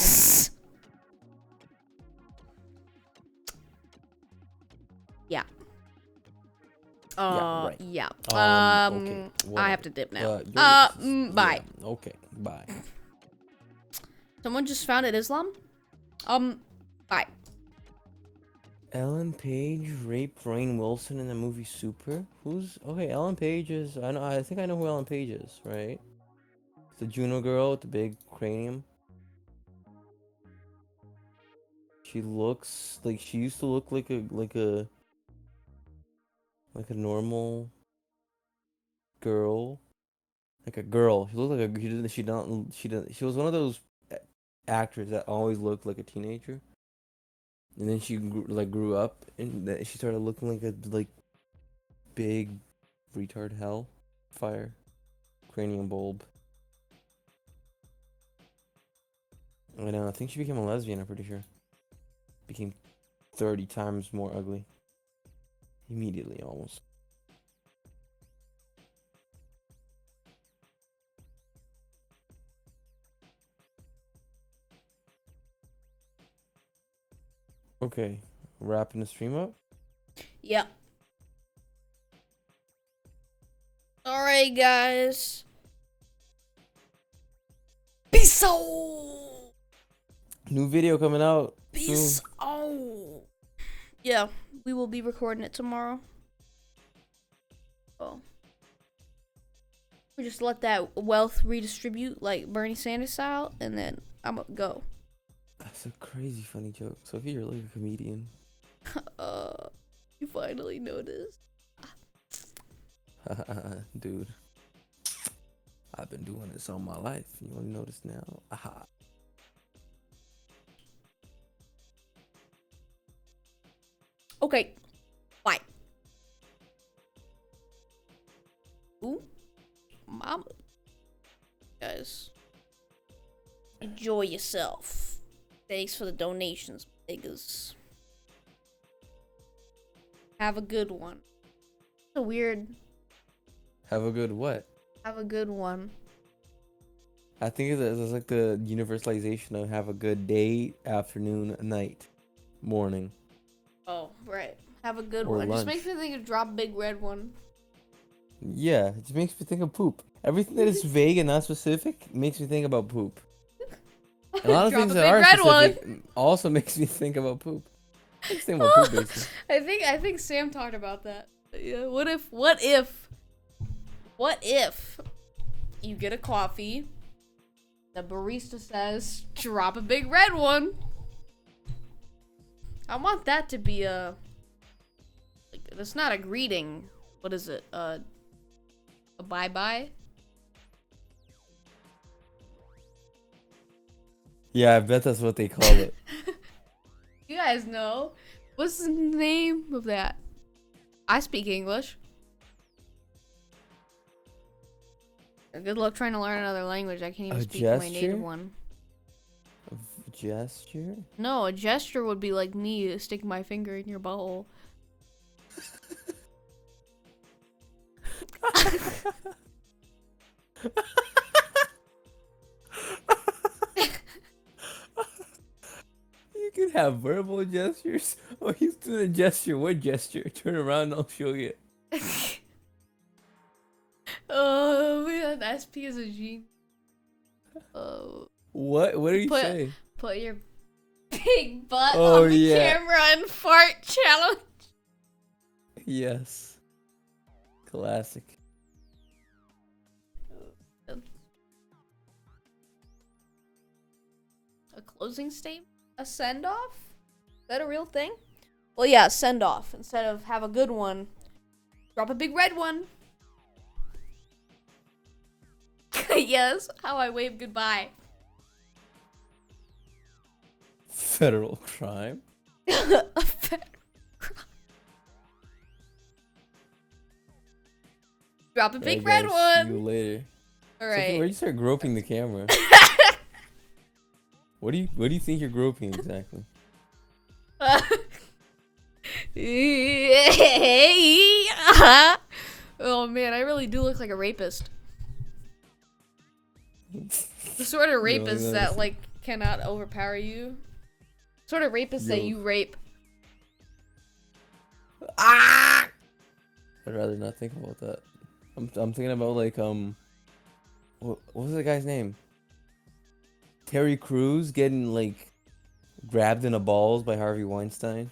Yeah. Uh, Yeah, right. yeah. Um, Um, okay, I whatever. have to dip now. Uh, you're- Uh, mm, bye. yeah, okay, bye. Someone just founded Islam? Um, bye. Ellen Page raped Rainn Wilson in the movie Super. Who's okay? Ellen Page is. I know. I think I know who Ellen Page is, right? The Juno girl with the big cranium. She looks like she used to look like a like a like a normal girl, like a girl. She looked like a. She didn't. She don't. She didn't. She was one of those a- actors that always looked like a teenager. And then she grew, like grew up, and then she started looking like a like big retard hell fire cranium bulb. I know. I think she became a lesbian. I'm pretty sure. Became thirty times more ugly. Immediately, almost. Okay, wrapping the stream up. Yeah. Alright, guys. Peace out. New video coming out Peace. soon. Oh. Yeah, we will be recording it tomorrow. Oh. We just let that wealth redistribute like Bernie Sanders style, and then I'm gonna go. That's a crazy funny joke. Sophie, you're like a comedian. uh, you finally noticed. Dude. I've been doing this all my life. You only notice now. Aha. Okay. Bye. Ooh. Mama. Guys. Enjoy yourself. Thanks for the donations, niggas. Have a good one. It's a weird. Have a good what? Have a good one. I think it's, it's like the universalization of have a good day, afternoon, night, morning. Oh, right. Have a good Or one. Just lunch. makes me think of drop big red one. Yeah, it just makes me think of poop. Everything that is vague and not specific makes me think about poop. And a lot of Drop things a that big are red specific also makes me think about poop. I just think about poop basically. I think I think Sam talked about that. Yeah. What if? What if? What if you get a coffee? The barista says, "Drop a big red one." I want that to be a. Like, that's not a greeting. What is it? Uh, a bye bye. Yeah, I bet that's what they call it. You guys know. What's the name of that? I speak English. Good luck trying to learn another language. I can't even A speak my gesture? native one. A gesture? No, a gesture would be like me sticking my finger in your butthole. You can have verbal gestures. Oh, he's doing a gesture. What gesture? Turn around and I'll show you. Oh man, S P is a genius. Oh, What? What are you Put- saying? put your big butt Oh, on the yeah. camera and fart challenge. Yes. Classic. A closing statement? A send off? Is that a real thing? Well, yeah, send off. Instead of have a good one, drop a big red one. Yes, how I wave goodbye. Federal crime. A fe- Drop a Alright, big red guys, See you one. later. All Sophie, where right. you start groping the camera? What do you What do you think you're groping exactly? Oh man, I really do look like a rapist. The sort of rapist no. that like cannot overpower you. Sort of rapist that Yo. you rape. Ah! I'd rather not think about that. I'm I'm thinking about like um. What, what was the guy's name? Terry Crews getting like grabbed in the balls by Harvey Weinstein.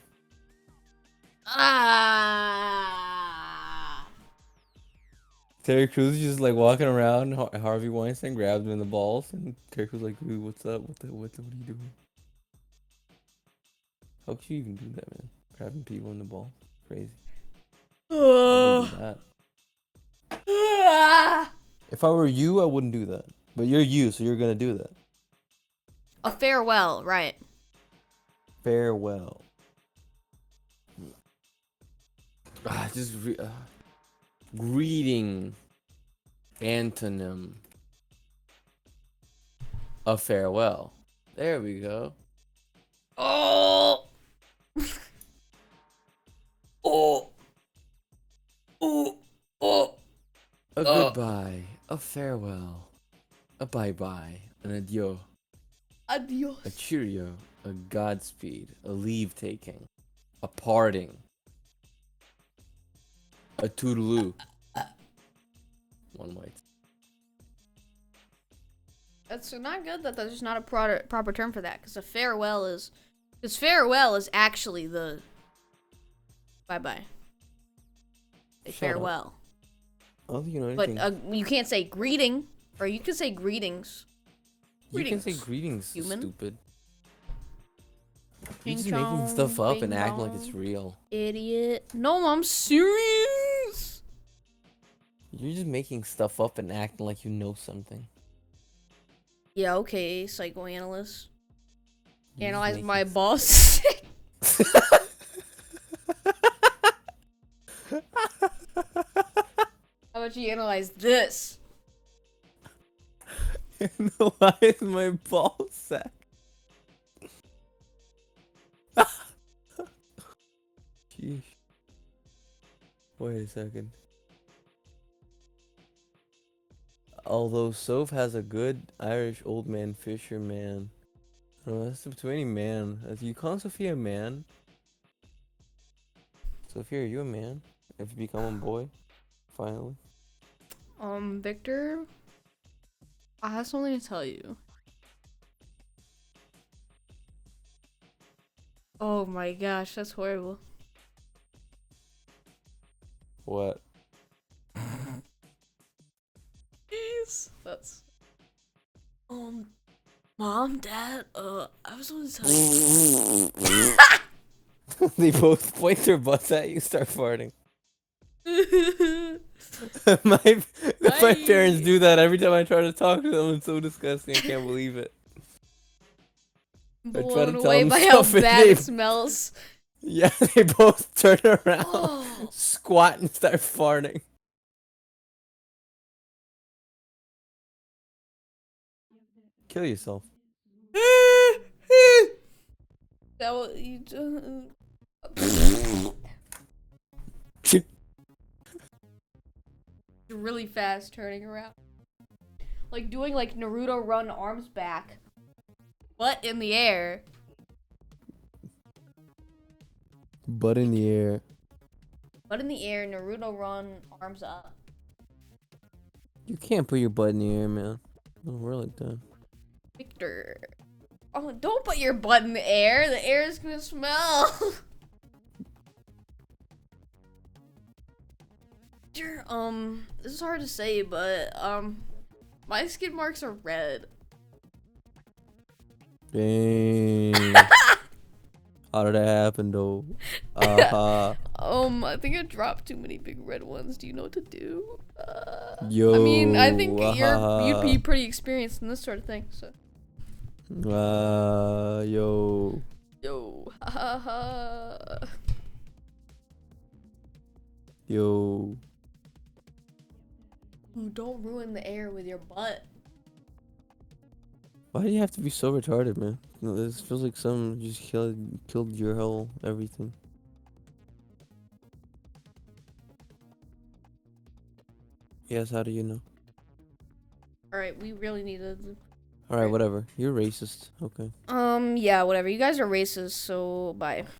Ah. Terry Crews just like walking around. Har- Harvey Weinstein grabbed him in the balls, and Terry Crews like, "Dude, what's up? What the what the, what are you doing? How could you even do that, man? Grabbing people in the ball, crazy. I wouldn't do that. Ah. If I were you, I wouldn't do that. But you're you, so you're gonna do that. A farewell, right? Farewell. Ah, just re- uh, greeting. Antonym. A farewell. There we go. Oh. Oh. Oh. Oh. A Uh. goodbye. A farewell. A bye bye. An adieu. Adios. A cheerio. A godspeed. A leave taking. A parting. A toodaloo. One white. That's not good that there's not a proper proper term for that, because a farewell is, because farewell is actually the bye bye. A Shut farewell. I don't think you know But anything. uh, you can't say greeting, or you can say greetings. you can say greetings, greetings, human. stupid. You're Ching just making stuff chong, up and bing acting like it's bong. real. Idiot. No, I'm serious. You're just making stuff up and acting like you know something. Yeah, okay, psychoanalyst. You're just Analyze making my s- boss. How about you analyze this? Why is my ball sack? Sheesh. Wait a second. Although Soph has a good Irish old man fisherman. No, that's between any man. Uh, You call Sophia a man? Sophia, are you a man? Have you become a boy? Finally. Um, Victor, I have something to tell you. Oh my gosh, that's horrible. What? Jeez, that's. Um, Mom, Dad, uh, I was going to tell you. They both point their butts at you, start farting. my my parents Bye. do that every time I try to talk to them. It's so disgusting. I can't believe it. I try to Blown tell away them by how stuff and bad they- it smells. Yeah, they both turn around, Oh. squat, and start farting. Kill yourself. That what you do? Really fast turning around. Like doing like Naruto run arms back. Butt in the air. Butt in the air. Butt in the air, Naruto run arms up. You can't put your butt in the air, man. Oh, we're like that. Victor. Oh, don't put your butt in the air. The air is gonna smell. Victor, um, this is hard to say, but um, my skid marks are red. Dang. How did that happen, though? Uh-huh. Um, I think I dropped too many big red ones. Do you know what to do? Uh, Yo. I mean, I think you're uh-huh. you'd be pretty experienced in this sort of thing. So, Uh, yo. yo, ha ha ha. Yo. Ooh, don't ruin the air with your butt. Why do you have to be so retarded, man? No, this feels like someone just killed killed your whole everything. Yes, how do you know? All right, we really need to. Alright, whatever. You're racist. Okay. Um, yeah, whatever. You guys are racist, so bye.